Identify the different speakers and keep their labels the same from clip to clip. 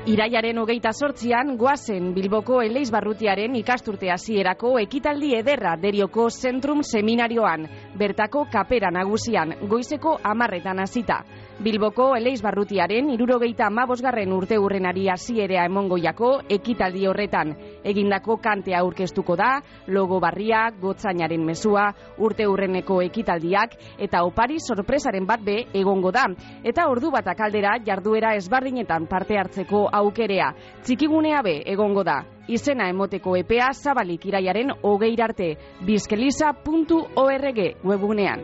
Speaker 1: Irailaren 28an goazen Bilboko Eleizbarrutiaren ikasturte hasierako ekitaldi ederra derioko Zentrum Seminarioan, bertako kapera nagusian, goizeko 10etan hasita. Bilboko Eleizbarrutiaren 75. urteurrenari hasierea emongoiako ekitaldi horretan. Egindako kantea aurkeztuko da, logo barria, gotzainaren mezua, urteurreneko ekitaldiak eta opari sorpresaren bat be egongo da. Eta ordu batak aldera jarduera ezberdinetan parte hartzeko aukerea. Txikigunea be egongo da. Izena emoteko epea zabalik irailaren 20 arte. bizkeliza.org webgunean.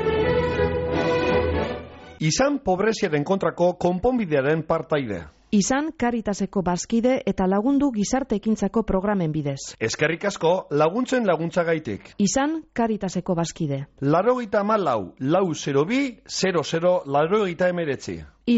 Speaker 2: Izan pobreziaren kontrako konponbidearen partaide.
Speaker 3: Izan Caritaseko bazkide eta lagundu gizarte ekintzako programen bidez.
Speaker 2: Eskerrik asko laguntzen laguntzagaitik.
Speaker 3: Izan Caritaseko bazkide.
Speaker 2: 94-400-00-89.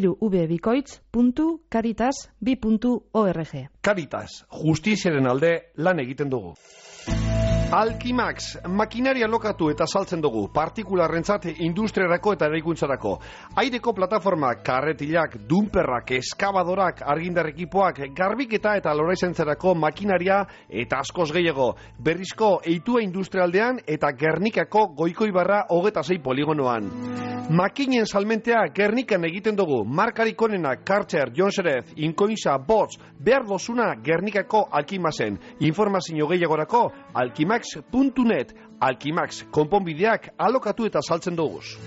Speaker 3: irubikoitz.caritas2.org.
Speaker 2: Caritas, justiziaren alde lan egiten dugu. Alkimax, makinaria lokatu eta saltzen dugu, partikularrentzat industriarako eta eraikuntzarako. Aireko plataformak, karretilak, dumperrak, eskabadorak, argindar ekipoak, garbiketa eta loraizentzarako makinaria eta askoz gehiago. Berrizko eitua industrialdean eta Gernikako Goikoibarra 26 poligonoan. Makinen salmentea Gernikan egiten dugu, markarik onena, Karcher, Jonserez, Inkoinza, Bots, behar dozuna Gernikako Alkimaxen. Informazio gehiagorako, alkimax.net, Alkimax, konponbideak alokatu eta saltzen duguz.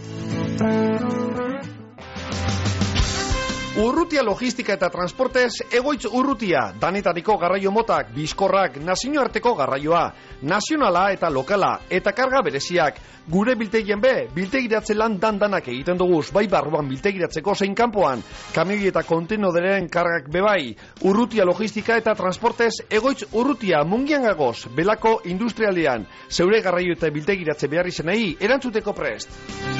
Speaker 2: Urrutia logistika eta transportez, Egoitz Urrutia, danetariko garraio motak, bizkorrak, nazioarteko garraioa, nazionala eta lokala, eta karga bereziak. Gure biltegien be, biltegiratze lan dandanak egiten duguz, bai barruan biltegiratzeko zein kanpoan, kamioi eta kontenoderen kargak bebai. Urrutia logistika eta transportez, Egoitz Urrutia, Mungian gagoz, Belako industrialdean, zeure garraio eta biltegiratze behar izenei, erantzuteko prest.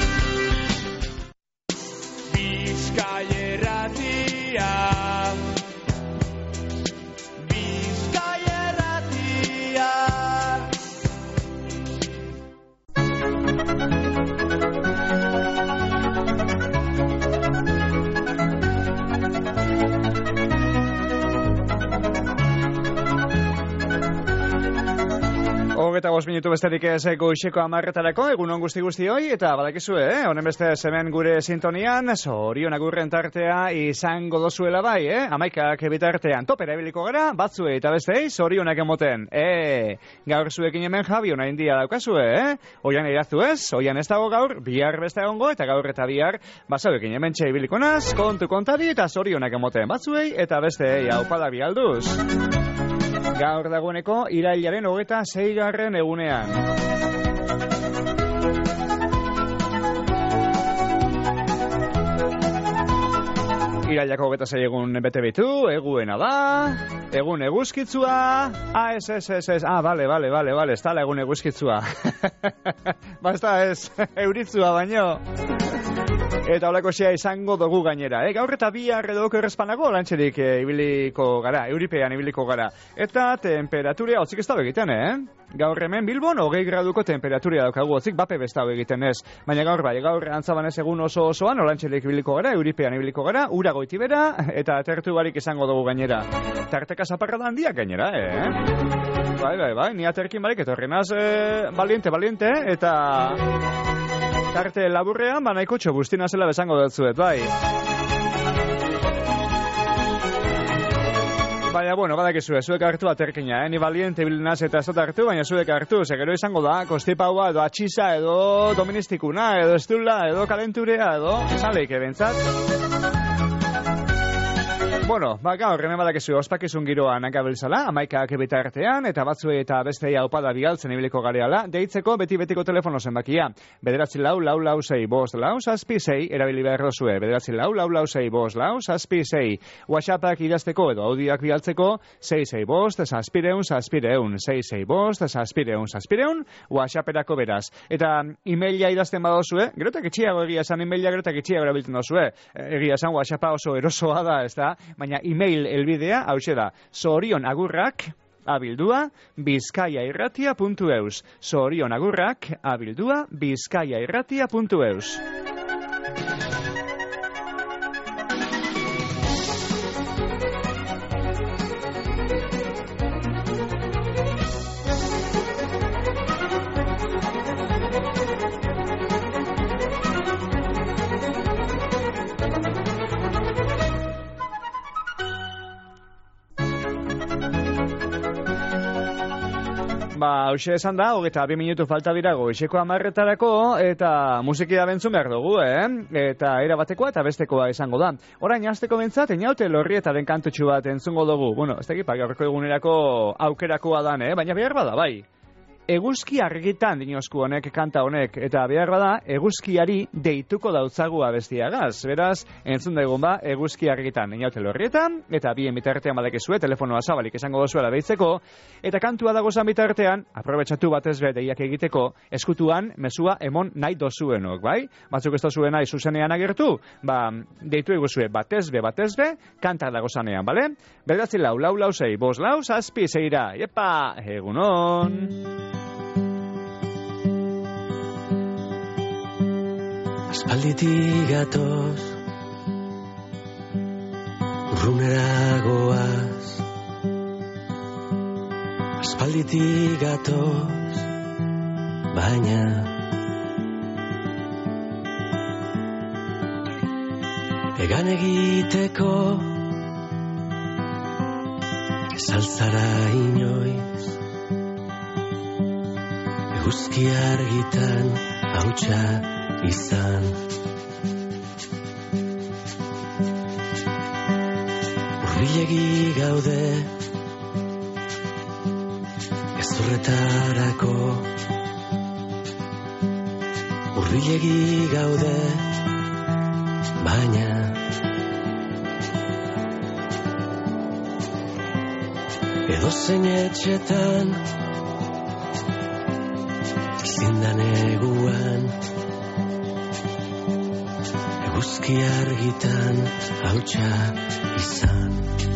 Speaker 4: Eta 5 minutu besterik ez goizeko 10etarako, egunon guzti-guztioi, eta badakizue, honen beste hemen gure sintonian, Zorion agurren tartea izango dozuela bai, 11ak bitartean topera ebiliko gara, batzue eta bestei zorionak emoten. Gaur zuekin hemen Javi ona india daukazue, oian iraztu ez, oian ez dago gaur, bihar beste egongo, eta gaur eta bihar, bazauekin hemen txe ibiliko naz, kontu kontari eta zorionak emoten batzuei, eta bestei haupada bialduz. Gaur dagoeneko irailaren 26. egunean. Irailako 26 egun bete bitu, eguena da, egun eguzkitzua, bale, ez tala egun eguzkitzua. Basta ez, euritzua baino. Eta holako xea izango dugu gainera, gaur eta bihar edo okerrezpanago lantxerik ibiliko gara, euripean ibiliko gara. Eta temperaturia hotzik ez dago egiten, Gaur hemen Bilbon 20 graduko temperaturia daukagu, hotzik bape bestau egiten ez. Baina gaur bai, gaur antzabanez egun osoan, olantxerik ibiliko gara, euripean ibiliko gara, ura goitibera, eta atertu barik izango dugu gainera. Tarteka zaparra da handiak gainera, Bai, ni aterkin barik, eta horrenaz valiente, eta tarte laburrean, nahiko txobustina zela bezango dutzuet, bai. Baina, badakizue, zuek hartu aterkina, ni valiente bilinaz eta ez dut hartu, baina zuek hartu, segero izango da, kostipaua, edo atxiza, edo doministikuna, edo estula, edo kalenturea, edo saleike bentsat. Gaur, hemen badakizu, ospakizun giroan agabiltzala, 11ak bitartean, eta batzue eta bestei haupada bigaltzen ibiliko gareala, deitzeko beti-betiko telefono zenbakia. 9446556, erabili behar dozue, 9446556, WhatsAppak idazteko edo audioak bigaltzeko, 665-665-665-665, WhatsApperako beraz. Eta emaila idazten badozue, gerotak itxiago egia esan emaila, gerotak itxiago erabiltzen dozue, egia esan WhatsAppa oso erosoa da, ez da? Baina email elbidea, hause da, zorionagurrak, abildua, bizkaiairratia.eus. Zorionagurrak, abildua, bizkaiairratia.eus. Hauxe esan da, 22 minutu falta dira goizeko 10:00etarako, eta musikia bentzun behar dugu, Eta era batekoa eta bestekoa izango da. Orain, hasteko bentzat, Eñaute Lorrietaren kantutxu bat entzungo dugu. Bueno, ez dakit, gaurko egunerako aukerakoa dan, baina behar bada, bai. Eguzki argitan dinosku honek, kanta honek, eta behar bada, eguzkiari deituko dautzagu abestiagaz. Beraz, entzun daigun ba, eguzki argitan, Eñaute Lorrietan, eta bien bitartean badekezue, telefonoa zabalik esango dozuela deitzeko, eta kantua dagozan bitartean, aprobetsatu batez be deiak egiteko, eskutuan, mezua emon nahi dozuenok, bai? Batzuk ez dozuena nahi zuzenean agertu, deitu eguzue batez be, kanta dagozanean, bale? 944 5 6 Epa, egunon!
Speaker 5: Aspalditik gatoz, urrunera goaz. Aspalditik gatoz, baina egan egiteko saltzara inoiz. Eguzki argitan hautsa izan. Hurbilegi gaude gezurretarako. Hurbilegi gaude baina edozein etxetan zindan eguan eguzki argitan hautsa izan.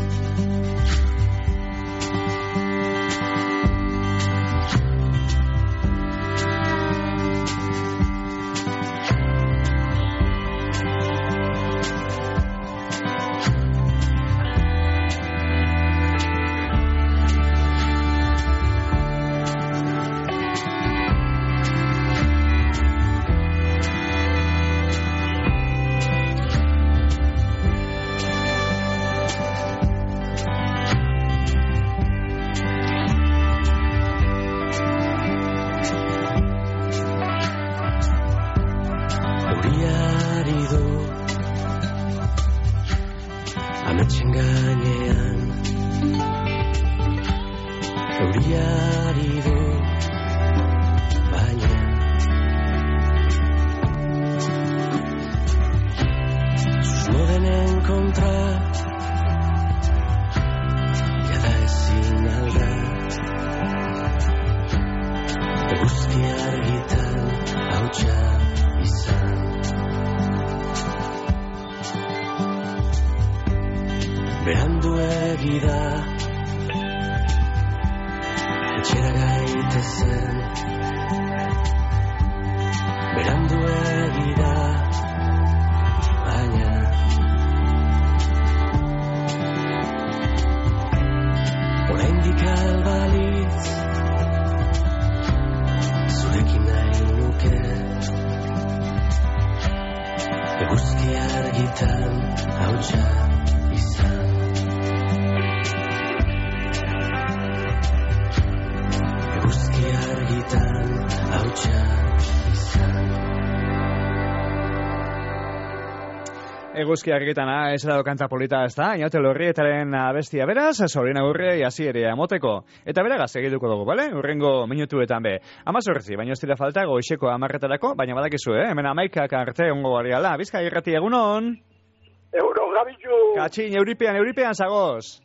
Speaker 4: Eguzki argitan, ez da kanta polita, ez da? Eñaute Lorrietaren abestia beraz, Sorina Urre hasiera emoteko. Eta beragaz egituko dugu, bale? Urrengo minutuetan be. 18, baina ez dira falta goizeko 10:00etarako, baina badakizu, hemen 11:00 arte ongo bariala. Bizka irrati egunon?
Speaker 6: Euro gabitu.
Speaker 4: Katxin, euripean zagoz.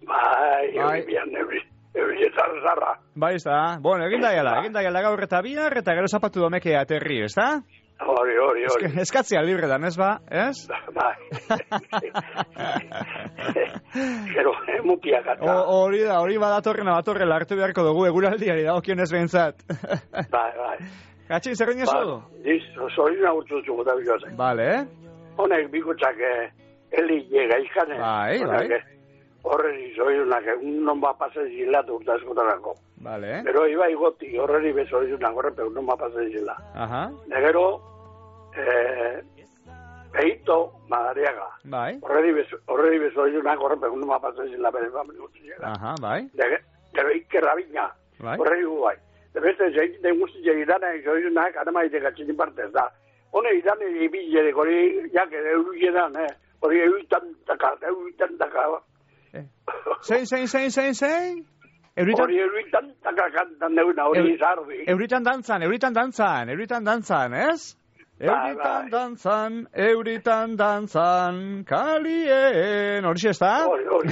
Speaker 6: Bai, euripean, eurietan zarra.
Speaker 4: Bai, ez da. Bueno, egin daiala gaur eta bihar, eta gero zapatu domeke aterri, ez da?
Speaker 6: Hori.
Speaker 4: Eskatzia libre dan, ez ba? Ez?
Speaker 6: Bai. Gero, mutia gata.
Speaker 4: Hori badatorrela hartu beharko dugu, eguraldiari dagokionez behintzat.
Speaker 6: Bai.
Speaker 4: Gatxin, zer egin ezu?
Speaker 6: Zorina urtutzu gota bikozen.
Speaker 4: Bale.
Speaker 6: Honek bikotzak heli llega izkane.
Speaker 4: Bai.
Speaker 6: Horreri zoidunak, non ba pasen zilatu urtazkotarako.
Speaker 4: Vale.
Speaker 6: Pero iba igoti, horreri bezoidunak, horrepe, non ba pasen zila.
Speaker 4: Aha.
Speaker 6: Negero, Peito Madariaga.
Speaker 4: Bai.
Speaker 6: Horreri bezoidunak, horrepe, non ba pasen zila, bere famili gutxi.
Speaker 4: Aha, bai.
Speaker 6: Negero, Iker Rabina,
Speaker 4: Bai.
Speaker 6: Horregu bai. Da beste den guztia idana joizunak adamaite gatzen partez da. Hone idan ibile hori jak euruiedan, hori eutan taka.
Speaker 4: Zein?
Speaker 6: Hori eutan taka kantan neuna hori zarbi.
Speaker 4: Euritan dantzan, ez? Euritan dantzan, kalien. Hori ez da?
Speaker 6: Hori.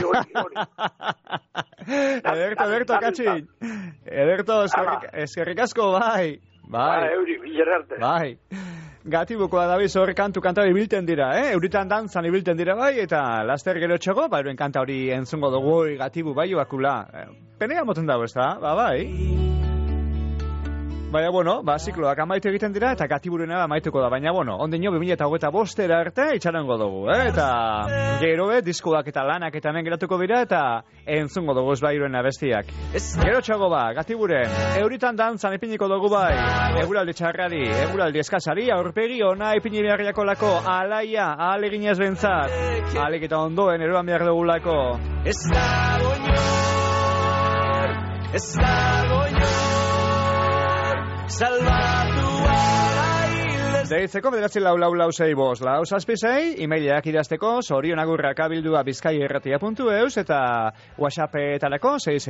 Speaker 4: Ederto, katxin. Ederto, eskerrik asko, bai.
Speaker 6: Euri, bilerarte.
Speaker 4: Bai. Gatibukoa dabiz hor kanta ibilten dira, Euritan dantzan ibilten dira bai, eta laster gero txago, euren kanta hori entzungo dugu gatibu bai oakula. Penea moten dago, ez da? Bai. Baina, zikloak amaitu egiten dira, eta gatiburena amaituko da. Baina, ondino 2025 arte itxarango dugu, Eta gero diskoak eta lanak eta hemen geratuko dira, eta entzungo dugu ez bai euren abestiak. Gero txago gatiburen, Euritan dantzan ipiniko dugu bai, eguraldi txarrari, eguraldi eskasari, aurpegi ona ipini beharriako lako, alaia, aleginez bentzat, alik eta ondoen eroan behar dugulako.
Speaker 5: Ez dago salvatu
Speaker 4: Deitzeko 94466 466, emailak idazteko sorionagurrakabildua bizkaierratia.eus eta WhatsAppetarako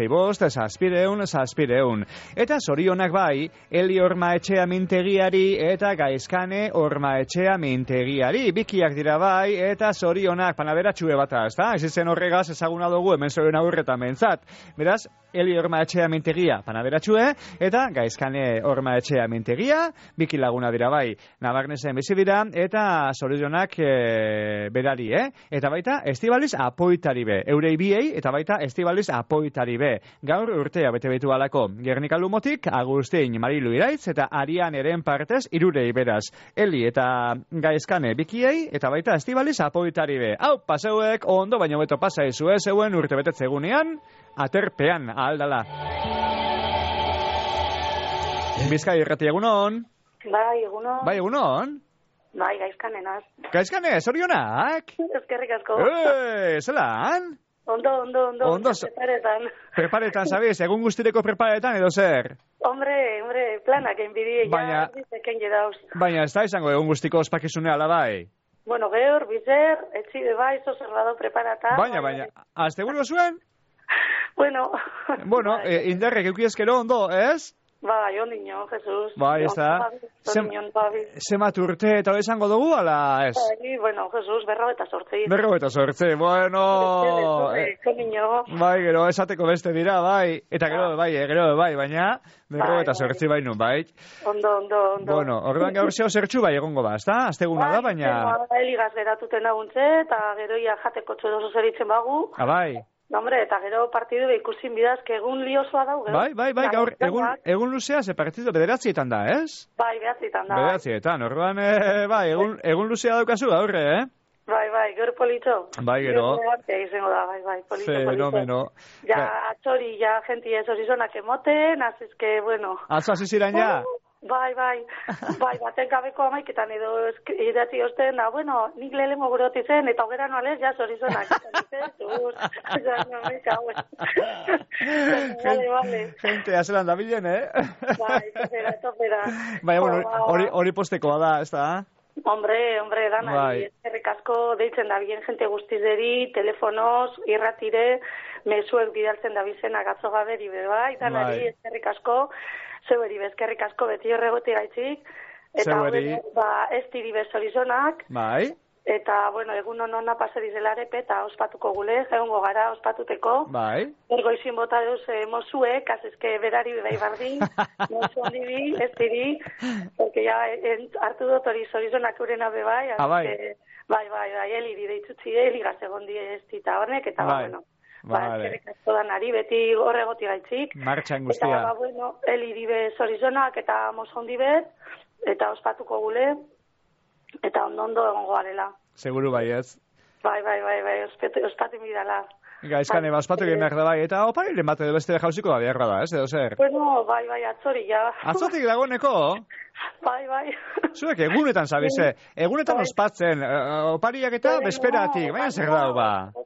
Speaker 4: 665 Eta sorionak bai, Eli Ormaetxea mintegiari eta Gaizkane Ormaetxea mintegiari. Bikiak dira bai, eta sorionak panaberatxue bata, ez da? Ez izen horregaz ezaguna dugu hemen sorionagurretan mentzat. Beraz, Eli Ormaetxea mintegia panaberatxue eta Gaizkane Ormaetxea mintegia, biki laguna dira bai. Nabarnesen bizi dira, eta zorionak berari, Eta baita, Estibaliz Apoitari be. Eurei biei, eta baita, Estibaliz Apoitari be. Gaur urtea bete betu alako. Gernika Lumotik, Agustin Marilu Iraitz, eta Arian eren partez, irurei beraz. Eli eta Gaizkane bikiei, eta baita, Estibaliz Apoitari be. Hau, paseuek, ondo baino beto pasaizu, zeuen urte betetze egunean, aterpean, ahaldala. Bizkai irrati egunon.
Speaker 7: Bai, egunon. Bai, Gaizkanenaz.
Speaker 4: Gaizkane, zorionak?
Speaker 7: Eskerrik asko.
Speaker 4: Zelan?
Speaker 7: Ondo.
Speaker 4: Preparetan, sabiz, egun guztireko preparetan edo zer?
Speaker 7: Hombre, planak enbidi,
Speaker 4: baina, baina ez da izango egun guztiko ospakizunea labai?
Speaker 7: Bueno, gehor, bizer, etxide bai, zozer bado preparata.
Speaker 4: Baina, azte gure zuen?
Speaker 7: Bueno,
Speaker 4: indarrek eukiezkero ondo, ez?
Speaker 7: Bai, ondino, Jesus.
Speaker 4: Bai, ez da. Zemat urte eta hori izango dugu, ala ez?
Speaker 7: Bueno, Jesus, 48.
Speaker 4: 48, bueno. Bai, gero, esateko beste dira, bai. Eta gero, bai, baina 48 bai nun, bai.
Speaker 7: Ondo.
Speaker 4: Bueno, orduan gaur zeo zertxu bai egongo da, ez da? Azteguna da, baina...
Speaker 7: Eligaz geratuten aguntze, eta gero ia jateko txodozo zeritzen bagu.
Speaker 4: Bai.
Speaker 7: Hombre, eta gero partidu ikusin bidazke egun liosoa dauge.
Speaker 4: Bai, gaur egun luzea ze partidu bederatzietan da, ez?
Speaker 7: Bai, bederatzietan da.
Speaker 4: Bederatzietan, orduan, bai, egun luzea daukazu gaurre,
Speaker 7: Bai, gero politxo.
Speaker 4: Bai, gero.
Speaker 7: Bai, politxo.
Speaker 4: Fenomeno.
Speaker 7: Ja, atxori, ja, genti ez horizonak emoten, azizke, bueno.
Speaker 4: Atzo aziziran ja?
Speaker 7: Bai, baten gabeko amaiketan edo idatzi osten, bueno, nik lehenko gure zen, eta hogera noalez, ja, zorizonak.
Speaker 4: Gente, azelan da bilen,
Speaker 7: Bai, topera.
Speaker 4: Bai, bueno, hori postekoa da, ez da?
Speaker 7: Hombre, danari, eskerrik asko deitzen da bien jente guztizeri, telefonoz, irratire, mezuek bidaltzen da bizenak atzo gaberi, bai, danari, eskerrik asko, zeueri bezkerrik asko beti horregoti gaitzik, eta ez diri bezorizonak,
Speaker 4: bai.
Speaker 7: Eta, egun onona pasadizelarepe eta ospatuko gule, egongo gara ospatuteko.
Speaker 4: Bai.
Speaker 7: Ergoizin bota deuz mozuek, azizke berari bai bardin, mozu ondibi, ez diri, porque ya hartu dut hori zorizonak urena be bai, azizke, bai, eliri deitutzi eligaz egon di ez dita hornek, eta eskerrik asko danari, beti horregoti gaitzik.
Speaker 4: Martxan guztia.
Speaker 7: Eta, eliri be zorizonak eta mozu ondibet, eta ospatuko gule, eta ondo egongo garela.
Speaker 4: Seguru bai ez?
Speaker 7: Bai, ospatu midala.
Speaker 4: Gaizkane, ospatu egin behar da bai, eta oparilen bat edo beste jauziko da behar da, ez edo zer?
Speaker 7: Bueno, bai, atzori, ja.
Speaker 4: Atzotik dagoeneko?
Speaker 7: Bai.
Speaker 4: Zuek egunetan, sabize, egunetan ospatzen, opariak eta besperatik, baina zer dau ba?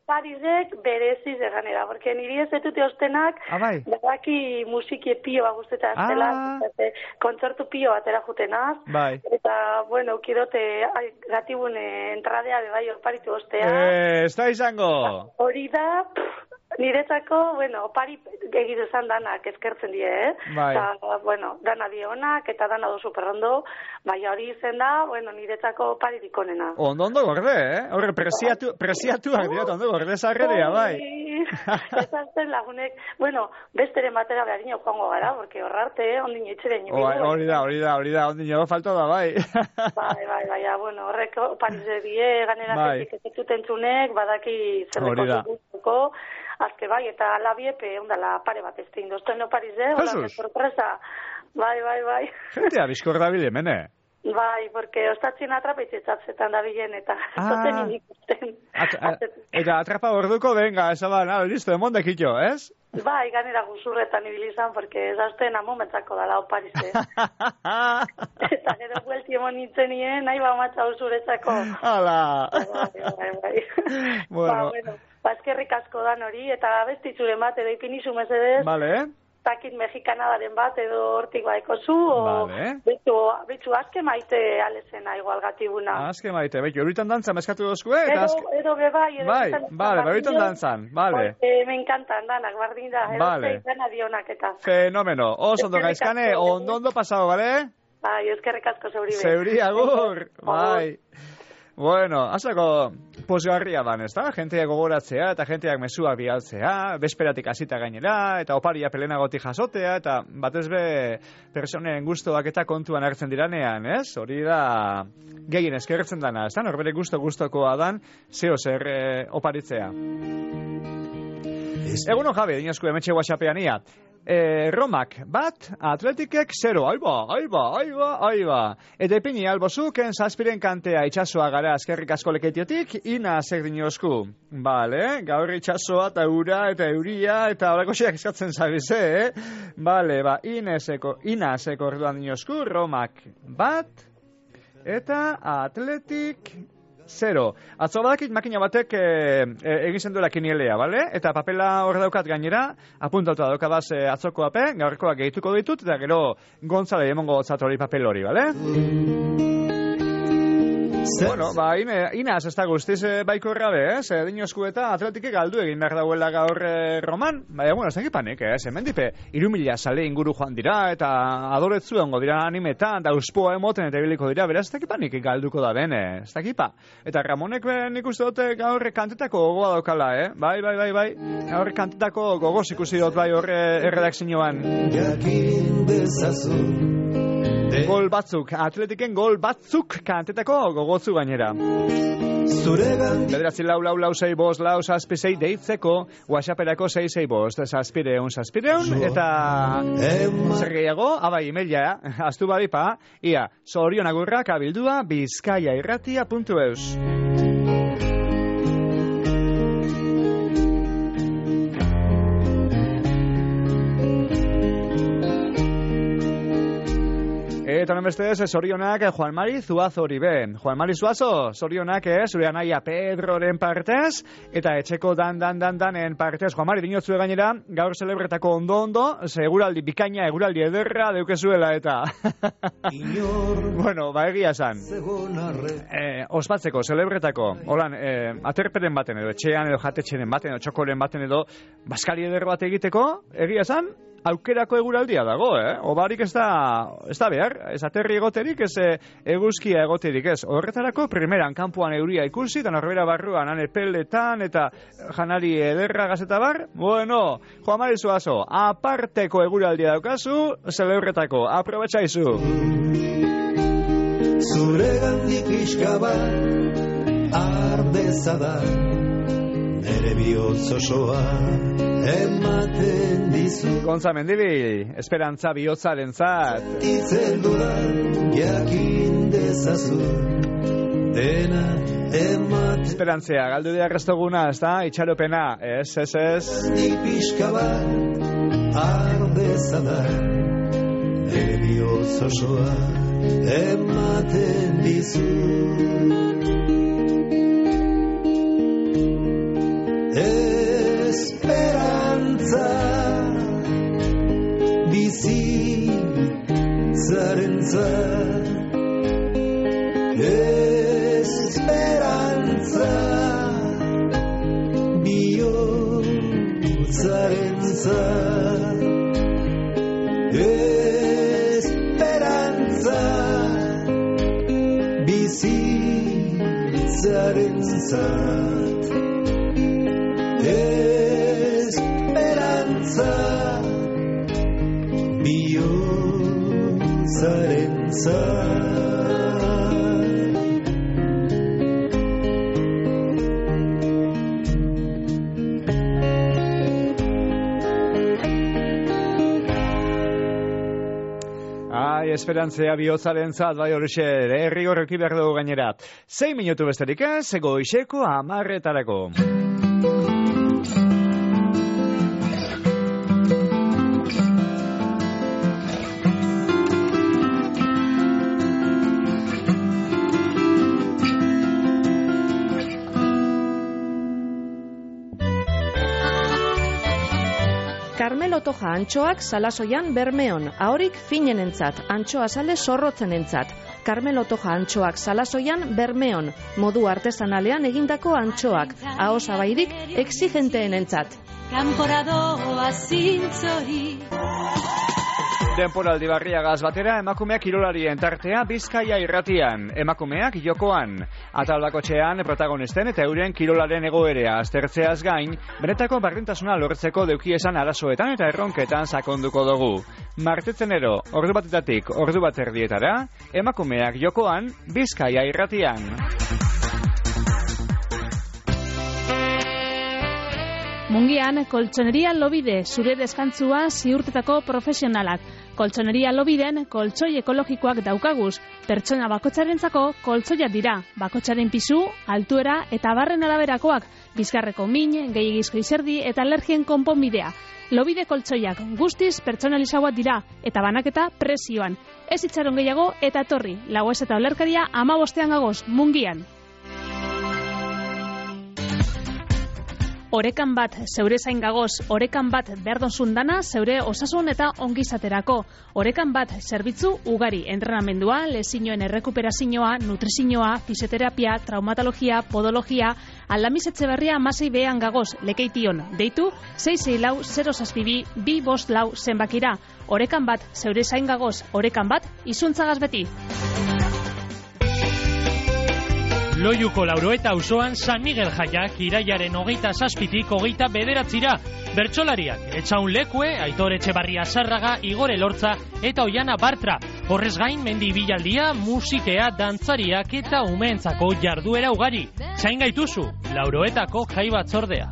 Speaker 7: Parisek bereziz eganera, porque niri ez ditute ostenak, badaki musiki pioa guztetan zela, kontzertu pio batera jutenaz, eta, bueno, ukidote gatibun entradea de bai oparitu ostea.
Speaker 4: Ez da izango!
Speaker 7: Hori da, niretzako, bueno, opari egizu zan danak eskertzen die, Eta, bueno, dana die onak, eta dana do superrondo, baina hori izen da, bueno, niretzako oparirik onena.
Speaker 4: Ondo gorde, Horre, presiatuak dira, ondo gorde zarrerea, bai.
Speaker 7: Ezazten lagunek, bueno, besteren batera beharino joango gara, porque horrarte, ondin etxeren.
Speaker 4: Hori da, ondin falta da, bai.
Speaker 7: Bai, bueno, horrek oparize die, ganeratetik ezetutentzunek, badaki zerreko zuko, azke bai, eta alabiepe, ondala pare bat ez tein dozten oparize, hola, sorpresa, bai.
Speaker 4: Jentea, bizkor da bile, mene?
Speaker 7: Bai, porque ostatzien atrapeitzetzatzen da bilen, eta zoten indikusten.
Speaker 4: Eta atrapa orduko, venga, esaban, listo, emondek ito, ez?
Speaker 7: Bai, ganera guzurretan ibilizan, porque ezazten amomentzako dala oparize. Eta gero buelti emon nintzen nien, nahi ba matza usuretzako.
Speaker 4: Hala!
Speaker 7: Bai. Bueno. Eskerrik asko dan hori, eta bestitzuren bat, edo ipinizu mesedez.
Speaker 4: Vale.
Speaker 7: Takin mexikanadaren bat, edo hortik baiko zu, betxu aske maite alezena igual gatibuna.
Speaker 4: Aske maite, betxu, horitan dantzan meskatu dozku,
Speaker 7: Edo bebai,
Speaker 4: horitan dantzan, vale.
Speaker 7: Me encantan danak, bardin da, edo zeitana dionak eta.
Speaker 4: Fenomeno, oso ondo gaizkane, ondo pasado, vale?
Speaker 7: Bai, eskerrik asko zeuri be.
Speaker 4: Zeuri, agur, bai. Bueno, azako posgarria ban, ez da? Jenteak gogoratzea eta jenteak mezuak bialtzea, besperatik hasita gainera, eta oparia pelenagotik jasotea, eta batez be personen gustoak eta kontuan hartzen diranean, ez? Hori da gehien eskertzen dana, ez da? Norbere gustokoa dan, zeo zer oparitzea. Egunon Javi, dinozku emetxe WhatsAppean ia. Romak bat, Atletikek 0. Aiba. Eta ipini albozuken zazpiren kantea itxasoa gara eskerrik asko leketiotik, ina zer dinozku. Bale, gaur itxasoa eta ura eta euria eta horako xeak eskatzen zabize, Bale, inazeko orduan dinozku, Romak bat, eta Atletik 0. Atzo badakit makina batek egizen duela kinielea, bale? Eta papela hor daukat gainera, apuntauta daukadaz atzoko ape, gaurkoak gehituko ditut, eta gero Gontzale emongo zatori papel hori, bale? Bueno, inaz ez da guztiz baiko errabe, dinozku eta Atletikek galdu egin behar dauela gaur Roman, baina, bueno, ez da egipanik, hemen dipe, 3.000 sale inguru joan dira, eta adoretzu ongo dira animetan, da uspoa emoten eta biliko dira, beraz, ez da egipanik galduko da bene, ez da egipa. Eta Ramonek nik uste dute gaur kantetako gogoa daukala, Bai, gaur kantetako gogoz ikusi dut bai horre erredakzioan. Jakin dezazu. Gol batzuk, Atletiken gol batzuk kantetako gogotzu gainera. Bederatzi lau, 6 bost, lau, zazpi, 6 deitzeko, WhatsApperako 6 bost, zazpireun, eta zer gehiago, abai, emaila, aztu badipa, ia, zorionagurrak abildua, bizkaiairratia.eus. Eta non bestez, zorionak Juan Mari Zuazo hori ben. Juan Mari Zuazo, zorionak zure anaia Pedroren partez, eta etxeko danen partez. Juan Mari, dinotzu gainera, gaur celebretako ondo, eguraldi bikaina, eguraldi ederra deukezuela eta... Bueno, egia esan. Ospatzeko, celebretako, holan, aterperen baten edo, etxean edo jatetxenen baten edo, txokoren baten edo, baskari eder bat egiteko, egia esan, aukerako eguraldia dago, Obarik ez da behar, ez aterri egoterik, ez eguzkia egoterik, ez. Horretarako, primeran, kanpoan euria ikusi, eta norbera barruan, ane peletan, eta janari ederra gazeta bar, bueno, Juan Mari Zuazo, aparteko eguraldia daukazu, celebretako, aprobetxaizu. Zure gandik iskaba, ardezada, nere bihotz osoa, ematen dizu. Gontza Mendibil, esperantza bihotzaren zat. Sentitzen dudan, jakin dezazu, dena ematen. Esperantzia, galdu dira restoguna, ez da? Itxaropena, ez. Nipixka bat, ardezada, nere bihotz osoa, ematen dizu.
Speaker 8: Esperantza bihotzarentzat Esperantza bizitzarentzat Esperantza bihotzarentzat
Speaker 4: Esperantzea bihotzarentzat bai horixe, rigor eki behar dugu gainera. 6 minutu besterik ez, goizeko 10:00.
Speaker 3: Carmelo Toja antxoak Salasoian Bermeon, ahorik finenentzat, antxoa sale zorrotzenentzat. Carmelo Toja antxoak Salasoian Bermeon, modu artesanalean egindako antxoak, aho zabairik exigenteenentzat.
Speaker 9: Kanporadoa zintzori.
Speaker 4: Temporaldi barriagaz batera, emakumeak kirolarien tartea Bizkaia irratian, emakumeak jokoan. Atalbakotxean protagonisten eta euren kirolaren egoerea aztertzeaz gain, benetako berdintasuna lortzeko deukiesan arazoetan eta erronketan sakonduko dugu. Martetzenero, ordu batetatik, ordu bat erdietara, emakumeak jokoan Bizkaia irratian.
Speaker 10: Mungian, koltsoneria Lobide, zure deskantzua ziurtetako profesionalak. Koltsoneria Lobiden, koltsoi ekologikoak daukaguz. Pertsona bakotxarentzako koltsoiak dira. Bakotxaren pisu, altuera eta barren araberakoak. Bizkarreko min, gehiagizko izerdi eta alergien konponbidea. Lobide koltsoiak guztiz pertsonalizauak dira eta banaketa prezioan. Ez itxaron gehiago eta etorri. Lagoez eta olerkaria 15 gagoz, Mungian. Orekan bat zeure zain gagoz, orekan bat berdonzun dana zeure osasun eta ongizaterako. Orekan bat zerbitzu ugari, entrenamendua, lezinoen errekuperazioa, nutrizioa, fisioterapia, traumatologia, podologia, Aldamiz Etxeberria 16 gagoz, Lekeition. Deitu 664-062-254 zenbakira. Orekan bat zeure zain gagoz, orekan bat izuntzagaz beti.
Speaker 11: Loiuko Lauroeta auzoan San Miguel jaiak irailaren 27-tik 29-ra. Bertsolariak Etxaun Lekue, Aitor Etxebarria Sarraga, Igor Elortza eta Oiana Bartra. Horrez gain mendi bilaldia, musikea, dantzariak eta umeentzako jarduera ugari. Zain gaituzu, Lauroetako jai batzordea.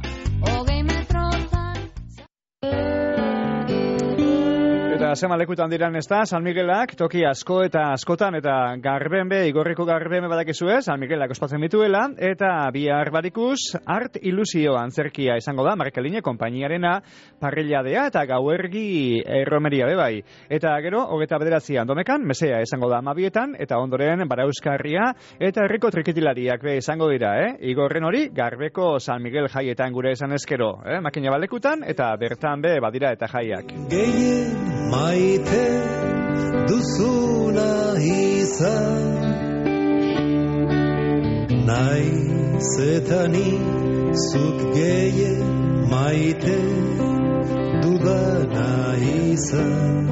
Speaker 4: Eta zema lekutan diran ez da, San Miguelak, toki asko eta askotan, eta garbenbe, igorriko garbenbe badakizu ez, San Miguelak ospatzen bituela, eta bihar barikuz, art ilusio antzerkia izango da, Markeline konpainiarena, parrilladea eta gauergi erromeria bebai. Eta gero, 29 Domekan, mesea izango da 12etan, eta ondoren Barauskarria, eta herriko trikitilariak be izango dira, Igorren hori, garbeko San Miguel jaietan gure esan eskero, makina balekutan, eta bertan be badira eta jaiak.
Speaker 8: Maite duzuna izan naiz eta ni zuk gehien maite dudana izan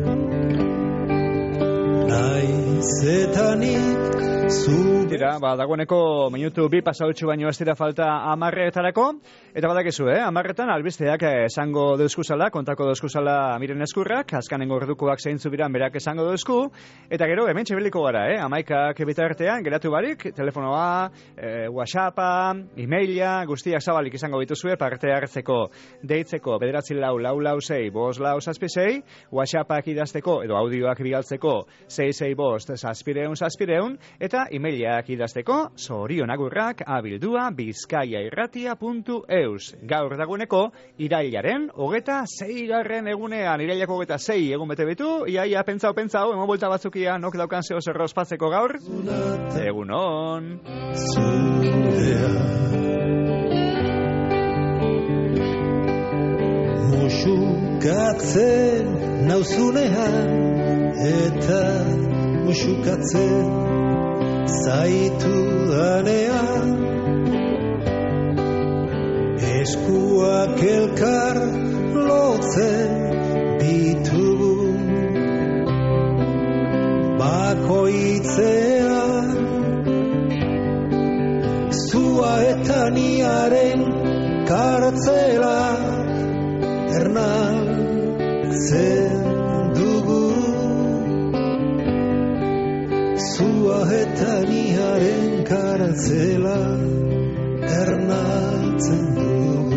Speaker 8: naiz eta nik
Speaker 4: Tira, dagoeneko minutu 2 pasautxu baino ez dira falta 10:00etarako, eta badakizu, 10:00etan albisteak esango deuskuzala, kontako deuskuzala Miren Eskurrak, azkanengo ordukoak zeintzu biran berak esango deusku, eta gero hemen txebeliko gara, 11:00 bitartean, geratu barik, telefonoa, WhatsAppa, e-maila, guztiak zabalik izango dituzue parte hartzeko, deitzeko 944465566, WhatsAppak idazteko edo audioak bidaltzeko 665-700-700, eta e-mailak idazteko zorionagurrak abildua@bizkaiairratia.eus. Gaur dagoeneko irailaren 26. egunean, irailako 26 egun bete bitu, iaia pentsau, emon bolta batzukia nok daukan zeo zerro ospatzeko gaur. Egunon.
Speaker 8: Musukatzen nauzunean eta musukatzen zaitu danean, eskuak elkar lotzen ditugu, bakoitzean zua eta niaren kartzela ernaltzen dugu, zua eta niaren kartzela ernaltzen dugu.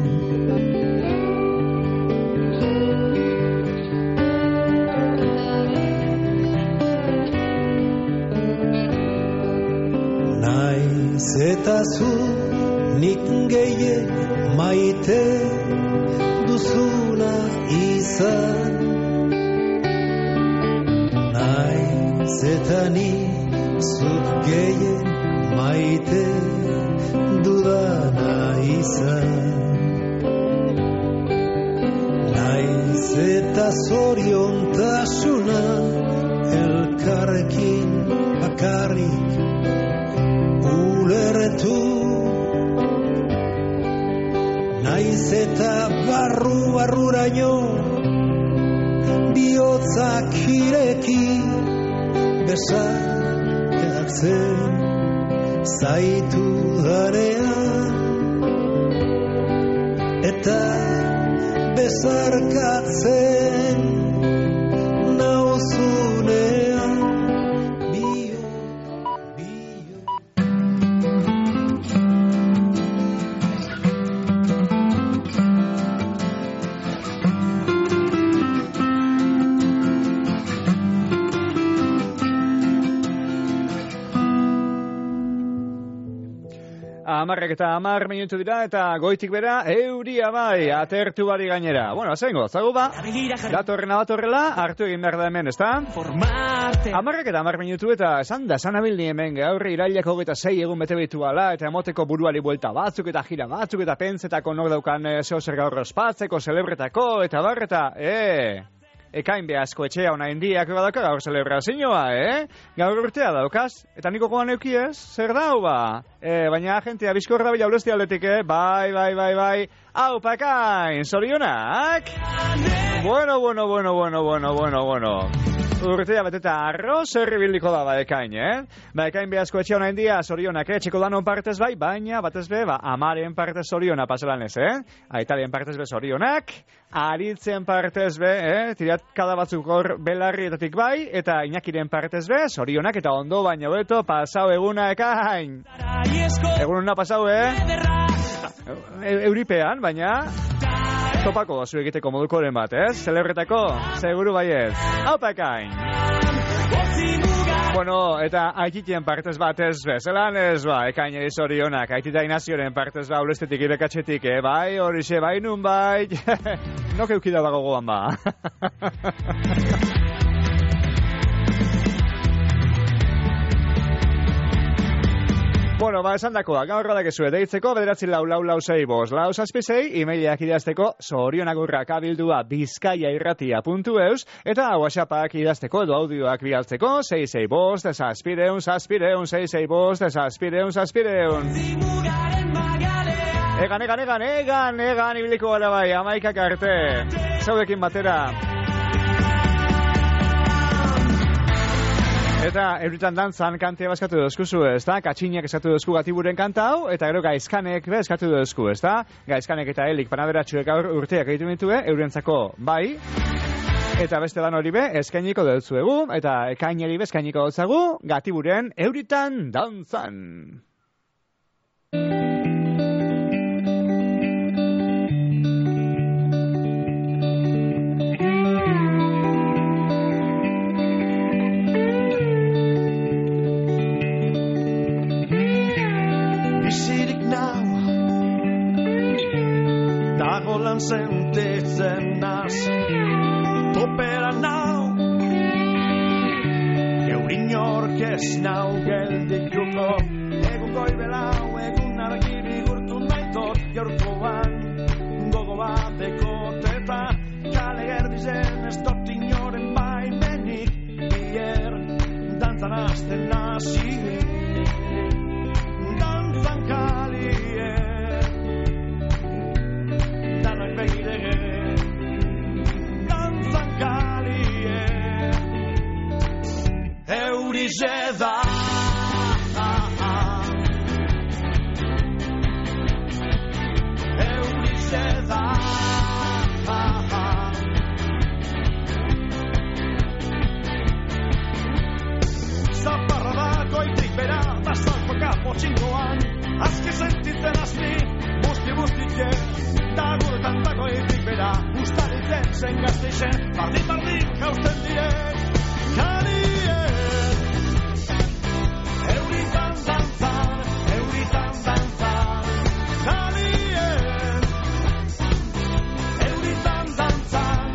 Speaker 8: Naiz eta zu nik gehien maite duzuna izan, naiz eta nik zuk gehien maite dudana izan, naiz eta zoriontasuna elkarrekin bakarrik ulertu, naiz eta barruraino bihotzak ireki besarkatzen zaitu danean, eta besarkatzen nauzunean.
Speaker 4: Amarrak eta 10 minutu dira eta goitik bera euria bai, atertu bari gainera. Bueno, zengo, zagu ba, datorrela, hartu egin behar da hemen, ezta? Amarrak eta 10 minutu eta esan abilni hemen, gaur irailak 26 egun bete behitu ala, eta emoteko buruari buelta batzuk eta jira batzuk eta pentsetako nor daukan zeo zer gaur ospatzeko, celebretako, eta barreta, ekain behazko etxea ona indiak badaka gaur celebrazioa, Gaur urtea daukaz, eta niko goan eukiez, zer dau ba? Baina agentia bizkorra bila ulesti aldetik, Bai. Hau, pakain, zorionak? Bueno. Urtea beteta arroz erribiliko da ekain, ekain behazko etxea ona india, zorionak, txeko danon partez bai, baina batez be, amaren partez zoriona paselan ez, Aitalien partez be zorionak, aritzen partez be, tirat kada batzuk hor belarrietatik bai, eta Iñakiren partez be, zorionak eta ondo baina beto pasau eguna ekain. Egun pasau, Euripean, baina topako zu egiteko modukoren bat, Celebretako, seguru baiez. Haupa ekain! Bueno, eta aititien partez bat ez be, zelan ez ba, ekain zorionak, aitita Inazioren partez ba, ulestetik irekatxetik, bai, horixe, bai, nun bai, nok eukida bago goan ba. Bueno, esan dakoa, gaur badakezue deitzeko, 94466 566, e-mailak idazteko zorionagurrak abildua bizkaiairratia.eus, eta whatsappak idazteko edo audioak bialtzeko 665 665 Egan, ibiliko gara bai, 11 arte, zaudekin batera. Eta euritan dantzan kantea eskatu dozkuzu, ezta? Katxinak eskatu dozku Gatiburen kanta hau, eta gero gaizkanek eskatu dozku, ezta? Gaizkanek eta helik panaberatxuek urteak egiten ditue, eurentzako bai. Eta beste lan hori be, eskainiko dutzuegu, eta ekaineri be eskainiko dutzagu, Gatiburen euritan dantzan.
Speaker 5: Dagolan sentitzen naz topera nau eurin orkez nau geldituko egun goibelau egun argiri gurtu naitot gaurkoan gogo bateko teta kale erdizen ez dut inoren baimenik bier Eurixe da Eurixe da Zaparra da goitik bera da saltoka potxingoan Azki sentitzen azpi busti-bustike da guretan da goitik bera Ustaritzen zen gazteizen bardin jausten direk Karien Euritan dantzan Karien Euritan dantzan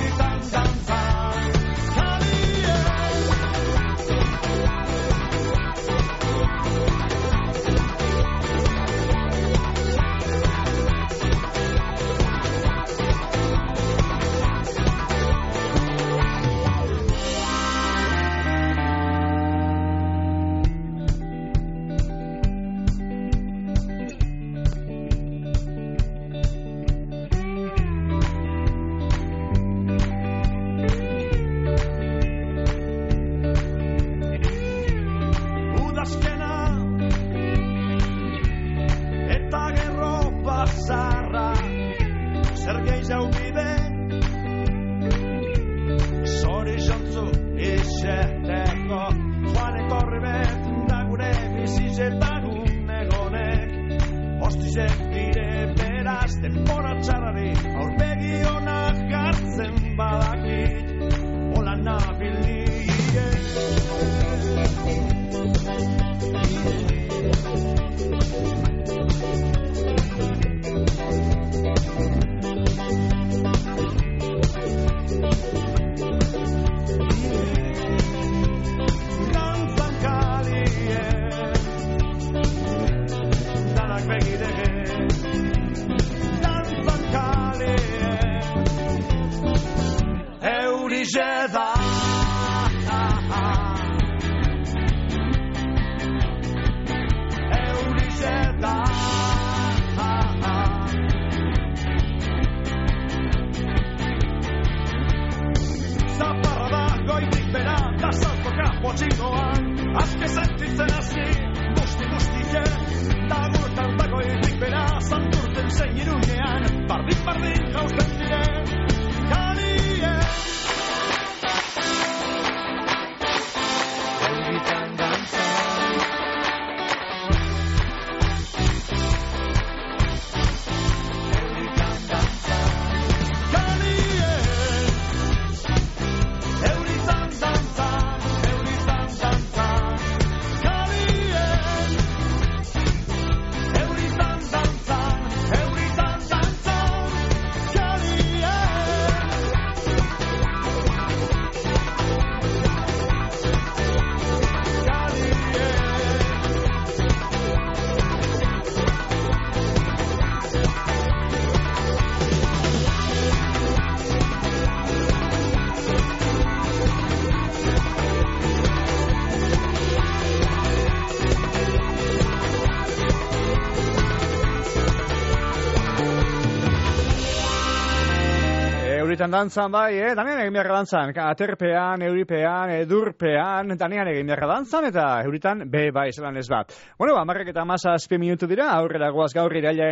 Speaker 4: Euritan dantzan bai, danean egin beharra dantzan, aterpean, euripean, edurpean, danean egin beharra dantzan, eta euritan bai, zelan ez bat. Bueno, 10:17 minutu dira, aurrera goaz gaur irailaren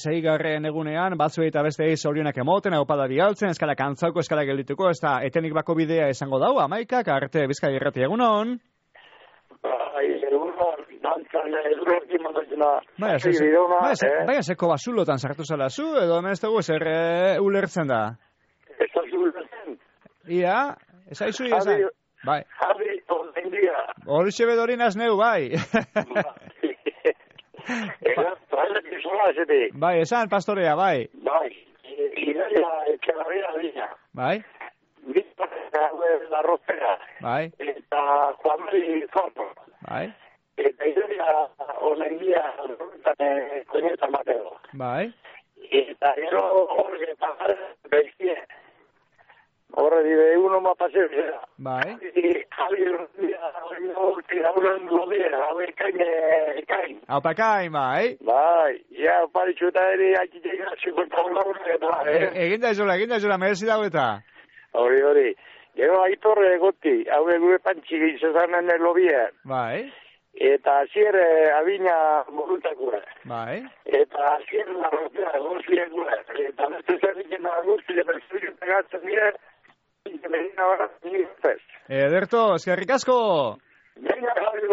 Speaker 4: 26. egunean, batzuei eta besteei zorionak emoten, aupada bialtzen, eskala kantzauko, eskala geldituko, ez da etenik bako bidea izango dau, 11 arte Bizkai Irrati egunon.
Speaker 6: Dantzan edurrekin mandatzena.
Speaker 4: Baina zeko basulotan sartu zela zu, edo hemen ez dugu zer ulertzen da?
Speaker 6: Ez da zu ulertzen.
Speaker 4: Ia, ez haizu izan. Bai.
Speaker 6: Jarri, ordein dia.
Speaker 4: Horixe bedorin azneu, bai. Bai, esan pastorea, bai.
Speaker 6: Bai, iraia etxegarria dina.
Speaker 4: Bai.
Speaker 6: Bizparra la rostera.
Speaker 4: Bai.
Speaker 6: Eta Juanmari Zorto.
Speaker 4: Bai.
Speaker 6: Eta iraia ordendia koñetan bateo.
Speaker 4: Bai.
Speaker 6: Eta gero horre pagar bestie. Horre dibe uno ma paseo.
Speaker 4: Bai.
Speaker 6: Javier tiraburan lodea, kain.
Speaker 4: Aupa kain, bai.
Speaker 6: Bai, ja, paritxueta ere akitek 50 lagunak eta,
Speaker 4: Egin da izula, merezi dago eta.
Speaker 6: Hori.
Speaker 12: Gero Aitor Goti, hau gure pantxi gizazanen lobiean.
Speaker 4: Bai.
Speaker 12: Eta azier abina morultakura.
Speaker 4: Bai.
Speaker 12: Eta azier larrotea gozliekura. Eta beste zerriken agurtzile pertsuri pegatzen dira, medina barra nire.
Speaker 4: Ederto, eskerrik asko!
Speaker 12: Venga, Javi,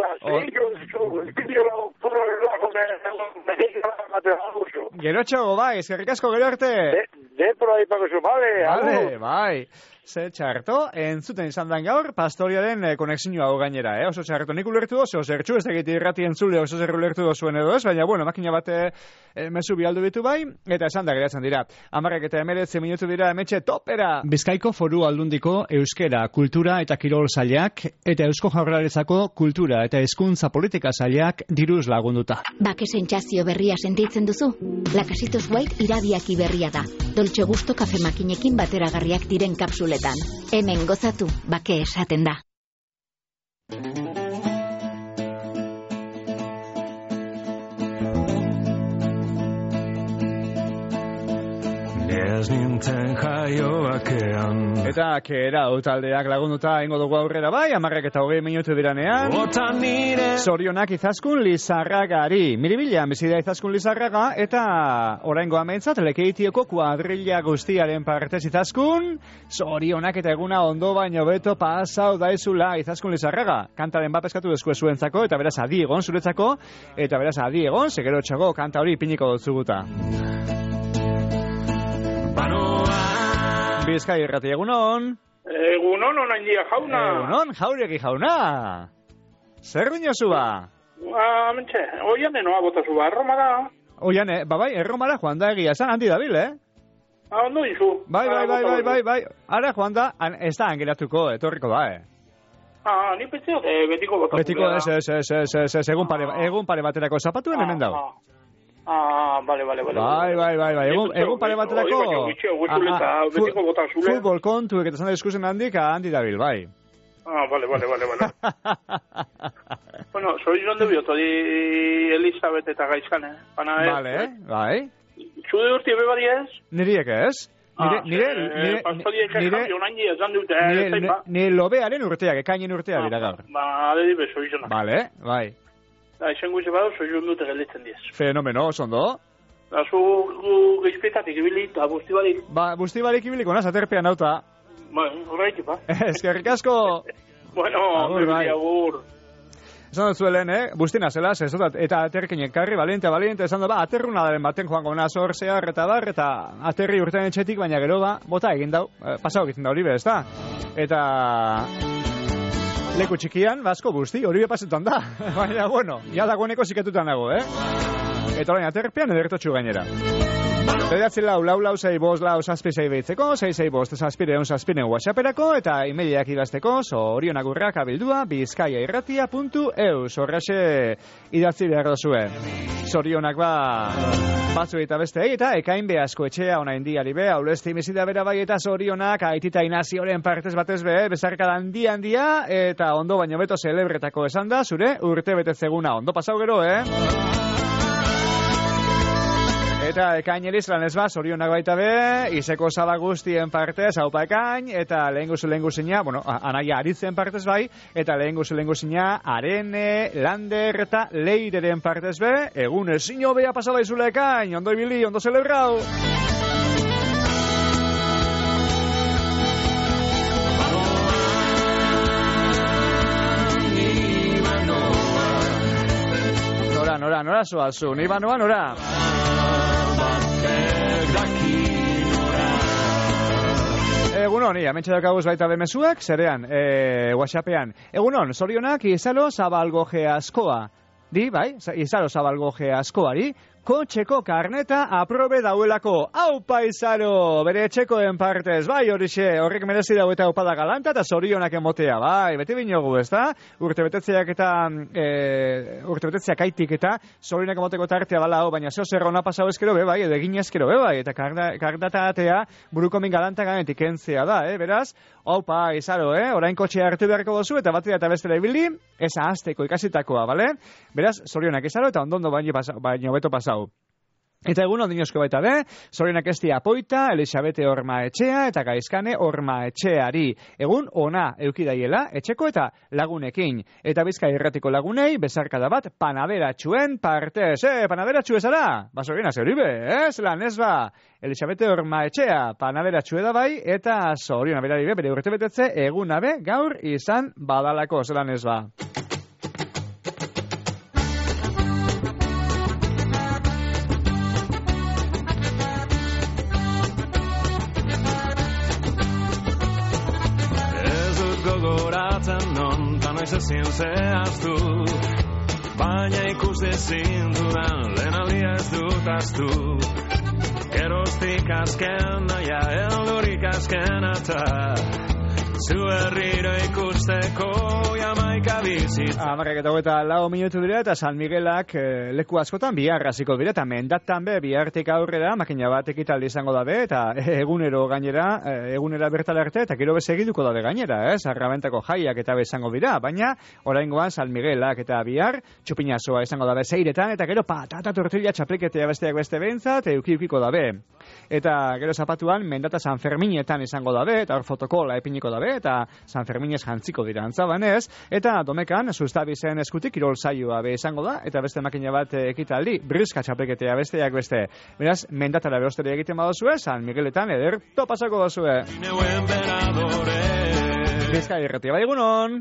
Speaker 4: Gerotxo, bai, eskerrik asko gero arte.
Speaker 12: Dentro ahí para que su
Speaker 4: Vale, bai. Ze txarto, entzuten izan dan gaur, pastoriaren konexioa hau gainera, oso txarto. Nik ulertu oso, zertxu, ez egite irrati entzule oso zer ulertu zuen edo ez, baina, bueno, makina bate mezu bialdu bitu bai, eta esan da geratzen dira. 10:19 minutu dira emetxe topera.
Speaker 13: Bizkaiko Foru Aldundiko euskera, kultura eta kirol sailak, eta Eusko Jaurlaritzako kultura eta hezkuntza politika sailak diruz lagunduta.
Speaker 14: Bake sentsazio berria sentitzen duzu? Lakasitos White irabiaki berria da. Dolce Gusto kafe makinekin bateragarriak diren kapsuletan. Hemen gozatu, bake esaten da.
Speaker 5: Ez nintzen jaioakean.
Speaker 4: Eta kera taldeak lagunduta ingo dugu aurrera bai, 10:20 minutu diranean. Zorionak Izaskun Lizarragari. Miribilan bizida Izaskun Lizarraga, eta oraingo amaitzat Lekeitioko kuadrilla guztiaren partez Izaskun. Zorionak eta eguna ondo baino beto pasau daizula Izaskun Lizarraga. Kantaren bat eskatu dezku zuentzako, eta beraz adi egon zuretzako, eta beraz adi egon, segero txago kanta hori ipiniko dutzuguta. Bizkai irrati, egunon?
Speaker 15: Egunon, onain dia jauna.
Speaker 4: Egunon, jauregi jauna. Zer dinozu ba?
Speaker 15: Mentxe, oian enoa botazu ba, erroma da.
Speaker 4: Oian, bai, erromara joan da egia, esan handi dabil,
Speaker 15: Ondo izu.
Speaker 4: Bai. Ara joan da, ez da angelatuko, etorriko da,
Speaker 15: Ni petzeo, betiko botazu.
Speaker 4: Betiko, ez, egun pare baterako zapatuen hemen dau.
Speaker 15: Bale.
Speaker 4: Bai. Egun pare baterako futbol kontuek eta zan diskusen handik handi dabil, bai.
Speaker 15: Bale. Bueno, soy donde bioto di Elizabeth eta Gaizkane.
Speaker 4: Bale, bai.
Speaker 15: Zude urti bebari ez?
Speaker 4: Niriek ez? Nire lobearen urteak, ekainen urteak dira gaur.
Speaker 15: Adedi beso izona.
Speaker 4: Bale, bai.
Speaker 15: Esango izan badu, soy dute gelditzen diez.
Speaker 4: Fenomeno, ondo.
Speaker 15: Zu geizpetatik ibili eta bustibarik.
Speaker 4: Bustibarik ibiliko, naz, aterpean nauta.
Speaker 15: Horreik, ba.
Speaker 4: Eskerrik asko.
Speaker 15: Bueno, agur.
Speaker 4: Esan dut zuelen, bustina zela, eta aterkinek karri, valiente, esan dut, aterruna daren baten joango nazor zehar eta bar, eta aterri urtean etxetik, baina gero bota egin dau, pasau egiten da hori be, ezta? Eta leku txikian, basko busti, hori be pasetan da. Baina, bueno, ja dagoeneko ziketutan dago, Eta orain aterpean edertotxu gainera. Bederatzi lau, 6-5-6 beitzeko, 6-6-5-6 WhatsApperako, eta imediak idazteko, zorionagurrak abildua, bizkaiairratia.eus, horrexe idatzi behar dozue. Zorionak batzu eta beste eta ekain behazko etxea ona indiari be, haulesti mizida bera bai eta zorionak aitita inazioren partez batez be, bezarka handia, eta ondo baino beto celebretako esan da, zure urte betetzeguna, ondo pasau gero, Eta ekain erizlan ez zorionak baita be, izeko zaba guztien partez, haupa ekain, eta lehen guzina, anaia aritzen partez bai, eta lehen guzina, arene, lander eta leireren partez be, egun ezin hobea pasaba izula ekain, ondo ibili, ondo celebrau! Nora zoazu, ni banoa nora! Egunon, amentxe daukaguz baita bemezuak, zerean, WhatsAppean. Egunon, zorionak izalo zabalgoje askoa. Bai, izalo zabalgoje askoari, kotxeko karneta aprobe dauelako. Aupa izalo, bere etxekoen partez, bai horixe, horrek merezi dau eta aupada galanta eta zorionak emotea, bai, beti binogu, ez da? Urtebetetzeak aitik eta zorionak emoteko tartea bala hau, baina zeo zerrona pasau ezkero be, bai, edo egin ezkero be, bai, eta karnetatea buruko min galanta ganetik entzea da, beraz, aupa izalo, orain kotxea hartu beharko dozu eta batera eta bestera ibili, ez ahazteko ikasitakoa, bale? Beraz, zorionak izalo eta ondondo baino beto pasau. Eta egun ondinosko baita be, Zorionak Estia Poita, Elisabete Ormaetxea eta Gaizkane Ormaetxeari. Egun ona eukidaiela etxeko eta lagunekin. Eta Bizkai Irratiko lagunei bezarkada bat panaberatxuen partez. Panaberatxu ezara? Zorionak zeuribe, zelan ez ba? Elisabete Ormaetxea panaberatxue da bai, eta Zorionak berari be, bere urte betetze eguna be gaur izan badalako, zelan ez ba?
Speaker 5: Ezin zehaztu, baina ikus ezin dudan lehen aldia ez dut aztu. Geroztik azken naia, eldurik azken ata, zu herriro ikusteko Jamaika bizitza.
Speaker 4: 11:04 minutu dira eta San Miguelak leku askotan bihar hasiko dira eta mendatan be bihartik aurrera makina bat ekitaldi izango da be eta egunero gainera egunera bertala arte eta gero be segiduko da be gainera, Sarrabentako jaiak eta be izango dira, baina oraingoan San Miguelak eta bihar txupinazoa izango da be seiretan eta gero patata tortilla txapliketea besteak beste behintzat ukiko da be. Eta gero zapatuan mendata San Ferminetan izango da be eta hor fotokola epiniko da be eta San Ferminez jantziko dira antzabanez eta domekan sustabizen eskutik kirol saioa be izango da eta beste makina bat ekitaldi briska txapelketea besteak beste. Beraz, mendatara behosteri egiten badozue, San Migueletan eder topasako dozue. Bizkai Irratia bai, egunon?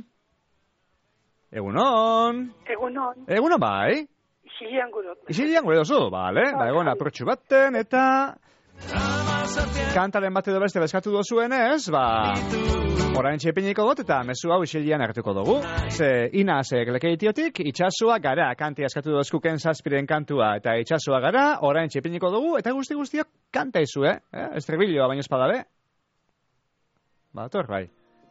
Speaker 4: Egunon? Egunon bai? Isilian gure dozu, bale? Ba, egon aprotxu baten eta kantaren bat edo beste bezkatu dozuenez, ba, orain txepiniko dut eta mezu hau isilian hartuko dugu. Ze inazek lekeitiotik, itxasua gara, kanti askatu dozkuken zazpiren kantua, eta itxasua gara, orain txepiniko dugu, eta guztiak kanta izu, estribilloa baino espadabe. Ba, tor, bai.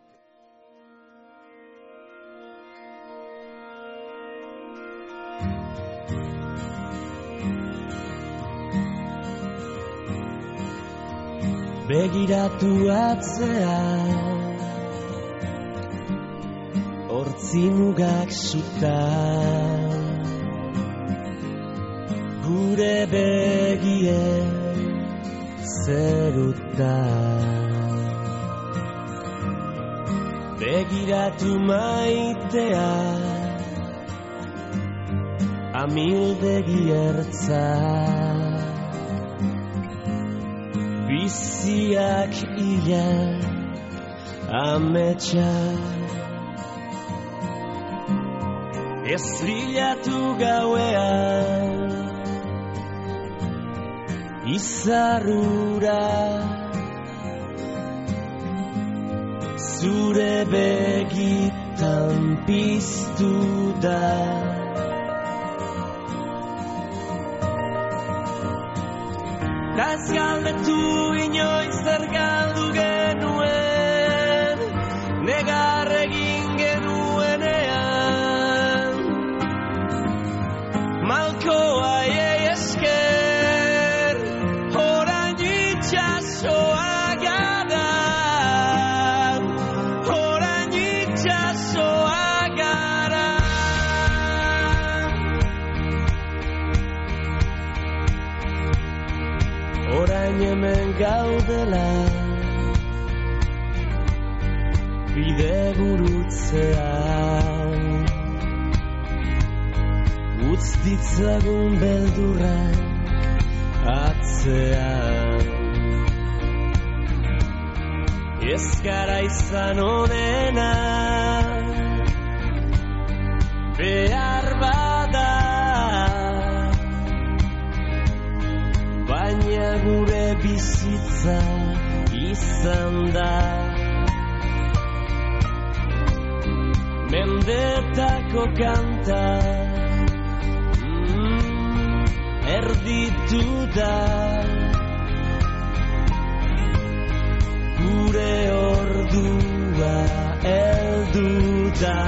Speaker 8: Begiratu atzea hortzimugak suta gure begie zeruta begiratu maitea amildegi ertza biziak ila ametsa estrillatu gauean izarrura zure begitan piztu da Ez galdetu inoiz zer galdu genuen, negar egin genuenean. Malkoa esker, orain itxasoa gara, orain itxasoa gara. Orain hemen gaudela bide gurutzean utz ditzagun beldurrak atzean ez gara izan onena behar bada baina gure bizitza izan da mendetako kanta erditu da gure ordua heldu da.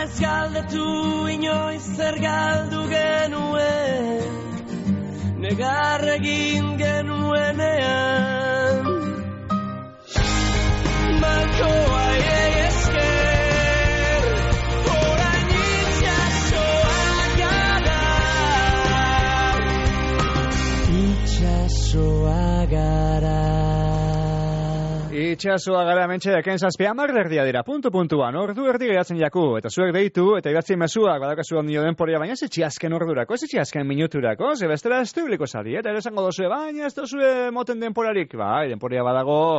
Speaker 8: ez galdetu inoiz zer galdu genuen, negar egin genuenean. Malkoa esker, orain itxasoa gara. Itxasoa gara.
Speaker 4: Itxasoa gara mentxe eken zazpia marderdia dira, puntuan, ordu erdi geratzen jaku, eta zuek deitu, eta idatzi mezuak, badakazu ondio denporia, baina ez etxiazken ordurako, ez etxiazken minuturako, ze bestera ez dubliko zari, eta ere esango dozue, baina ez dozue moten denporarik, bai, denporia badago.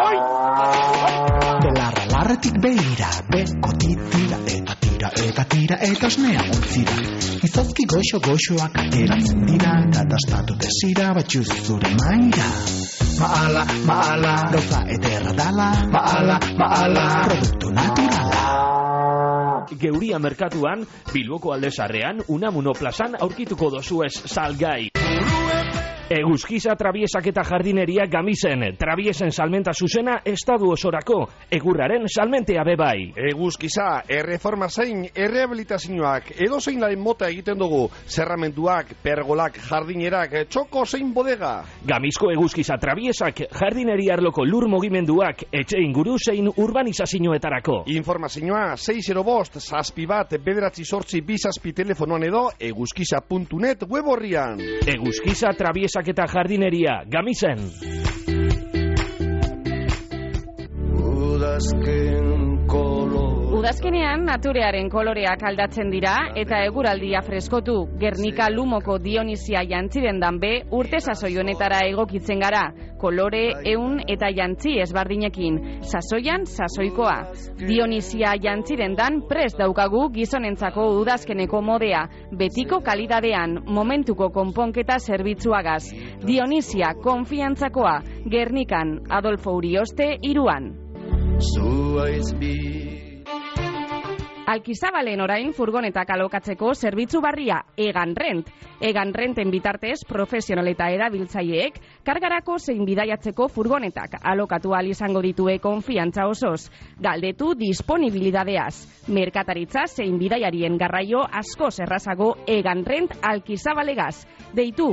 Speaker 16: Belarra-larretik behira, beko titira, eta tira, eta osnea utzira. Izozki goxo-goxoak ateratzen dira, katastatu desira, batxuz zure maira. Maala, gauza ederra dala, maala, produktu naturala.
Speaker 17: Geuria merkatuan, Bilboko Aldezarrean, Unamuno plazan aurkituko dozuez salgai. Eguzkiza trabiesak eta jardineria Gamisen, trabiesen salmenta zuzena estadu osorako, egurraren salmentea bebai.
Speaker 2: Eguzkiza, erreforma zein, errehabilitazioak, edo zein laren mota egiten dugu, zerramenduak, pergolak, jardinerak, txoko zein bodega.
Speaker 17: Gamizko eguzkiza trabiesak, jardineria arloko lur mugimenduak, etxe inguru zein urbanizazioetarako.
Speaker 2: Informazioa, 605, zazpi bat, 9-8 telefonoan edo, eguzkiza.net web horrian.
Speaker 17: Eguzkiza trabiesak eta jardineria, Gamisen.
Speaker 1: Udazkenean naturearen koloreak aldatzen dira eta eguraldia freskotu. Gernika Lumoko Dionisia jantziren danbe urte sasoi honetara egokitzen gara. Kolore, ehun eta jantzi ezbardinekin. Sasoian, sasoikoa. Dionisia jantziren dan prest daukagu gizonentzako udazkeneko modea. Betiko kalidadean, momentuko konponketa zerbitzuagaz. Dionisia konfiantzakoa. Gernikan, Adolfo Urioste 3. Alkizabalen orain furgonetak alokatzeko zerbitzu barria Egan Rent. Egan Renten bitartez profesional eta erabiltzaileek kargarako zein bidaiatzeko furgonetak alokatu ahal izango ditue konfiantza osoz. Galdetu disponibilidadeaz. Merkataritza zein bidaiarien garraio asko errazago Egan Rent Alkizabalegaz. Deitu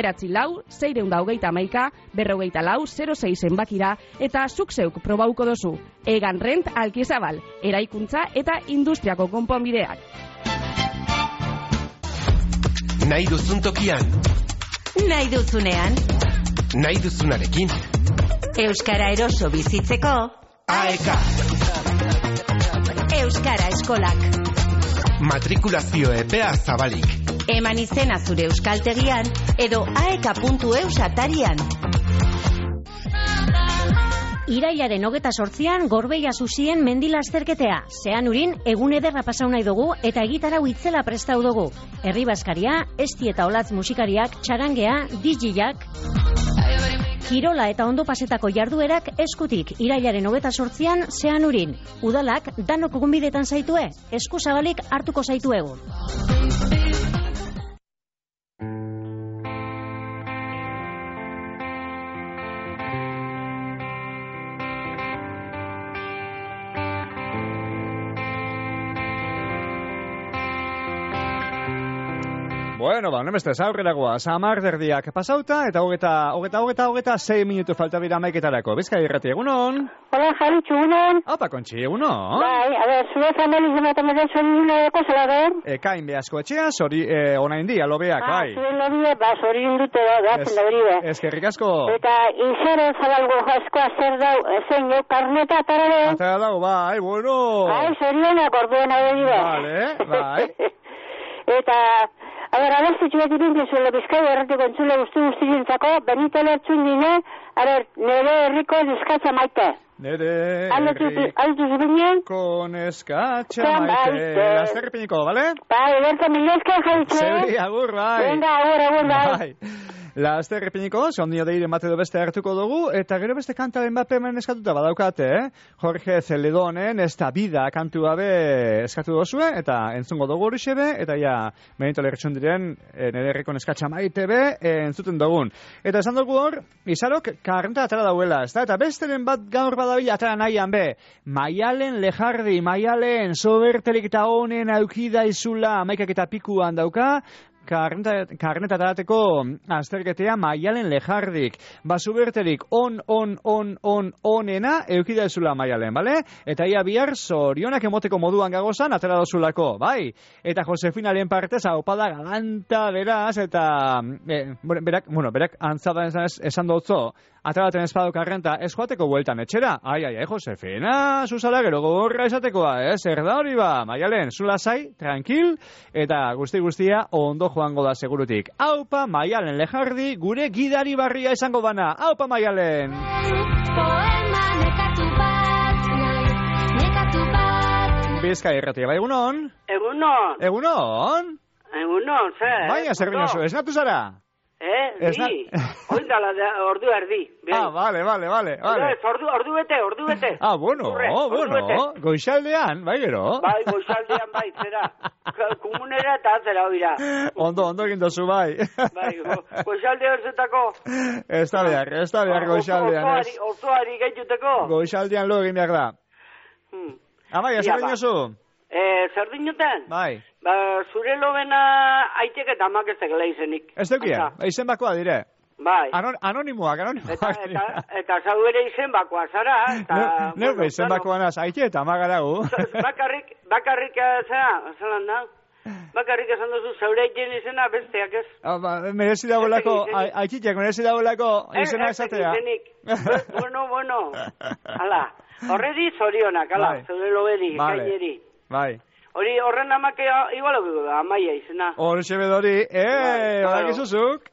Speaker 1: 9-4-621-44-06 zenbakira eta zuk zeuk probauko dozu. Egan Rent Alkizabal, eraikuntza eta industriako konponbideak.
Speaker 18: Nahi duzun tokian.
Speaker 19: Nahi duzunean.
Speaker 18: Nahi duzunarekin.
Speaker 19: Euskara eroso bizitzeko.
Speaker 18: AEK.
Speaker 19: Euskara eskolak.
Speaker 18: Matrikulazio epea zabalik.
Speaker 19: Eman izena zure euskaltegian edo aeka.eus atarian. Irailaren 28an Gorbeia Susien mendilasterketea. Zeanurin egun ederra pasau nahi dugu eta egitarau itzela prestau dugu. Herri Baskaria, Esti eta Olatz musikariak, txarangea, DJak. Kirola eta ondo pasetako jarduerak eskutik irailaren 28an Zeanurin. Udalak danok gonbidetan zaitue, esku zabalik hartuko zaituegu.
Speaker 4: Bueno, ba, nemestez, aurreragoa, samarderdiak pasauta, eta hogeta 6 minutu falta bira maiketarako. Bizkai irrati, egunon?
Speaker 20: Hola, Jaritxu, egunon?
Speaker 4: Opa, Kontxi, egunon?
Speaker 20: Bai, a ver, zure familia ematen zori zela, ber?
Speaker 4: Kain behazko etxea, ona indi, alobeak, bai.
Speaker 20: Zure lobie, zori indute da, zendabribe.
Speaker 4: Eskerrik asko.
Speaker 20: Eta, izero zabalgo jaskoa zer dau, zein jo, karneta atarale?
Speaker 4: Atara dau, bai, bueno.
Speaker 20: Bai, zorionak orduena begibe.
Speaker 4: Vale, bai.
Speaker 20: Eta... A ver, abestitxu bat irintezuelo Bizkai erratiko entzule guzti zintzako, Benito Lertzun dine, a ver, nire herriko neskatza maite.
Speaker 4: Nire herriko neskatza maite. Azterripiniko, bale?
Speaker 20: Bai, berta milezken jaitxe.
Speaker 4: Zeuri, agur, bai.
Speaker 20: Venga, agur, bai.
Speaker 4: Laster ipiniko, ondino deiren bat edo beste hartuko dugu, eta gero beste kantaren bat hemen eskatuta badaukate, Jorge Zeledonen ez da bida kantua be eskatu dozue, eta entzungo dugu hori xebe, eta ja, Benito Lerretxun diren, nire herriko neskatxa maite be, entzuten dugun. Eta esan dugu hor, Izarok karneta atara dauela, ez da? Eta besteren bat gaur badabila atara nahian be, Maialen Lejardi, Maialen, sobertelik eta honen aukida izula, amaikak eta pikuan dauka, karneta tarateko azterketea Maialen Lejardik. Basuberterik onena eukida ezula Maialen, bale? Eta ia bihar zorionak emoteko moduan gagozan atera dozulako, bai? Eta Josefinaren partez aupada galanta beraz, eta berak antzada esan dutzo, ateraten espado karrenta ez joateko bueltan etxera. Ai, Josefina, zuzala gero gorra esatekoa, zer da hori ba? Maialen, zula zai, tranquil, eta guztia ondo joango da segurutik. Aupa, Maialen Lejardi, gure gidari barria izango bana. Aupa, Maialen! Poema nekatu bat, Bizkai irratia, bai, egunon? Egunon,
Speaker 21: zer?
Speaker 4: Baina, zer binozu, ez natu zara?
Speaker 21: Bi, oindala ordu erdi.
Speaker 4: Vale.
Speaker 21: Ordu bete.
Speaker 4: Bueno, goixaldean, bai gero.
Speaker 21: Bai, goixaldean, bai, zera. Komunera eta atzera oira.
Speaker 4: Ondo egin dozu, bai.
Speaker 21: Bai, goixaldean zetako.
Speaker 4: Ez da behar goixaldean.
Speaker 21: Osoari gehituteko.
Speaker 4: Goixaldean lo egin behar da. Amaia, zer dinozu?
Speaker 21: Zer dinuten?
Speaker 4: Bai.
Speaker 21: Zure lobena aitek eta amak ez tegela izenik.
Speaker 4: Ez dukia, izen bakoa dire.
Speaker 21: Bai.
Speaker 4: Anonimoak.
Speaker 21: Eta zau ere izen bakoa zara.
Speaker 4: Neupe izen bakoa naz, aite eta amak garagu.
Speaker 21: Bakarrik zelan da? Bakarrik esan duzu zeure egin izena besteak ez.
Speaker 4: Merezi dagoelako, aititeak merezi dagoelako izena esatea.
Speaker 21: Bueno. Hala, horredi zorionak, zeure loberi, gaineri.
Speaker 4: Bai.
Speaker 21: Hori horren amake igual Amaia izena.
Speaker 4: Hori xebedori, horak izuzuk.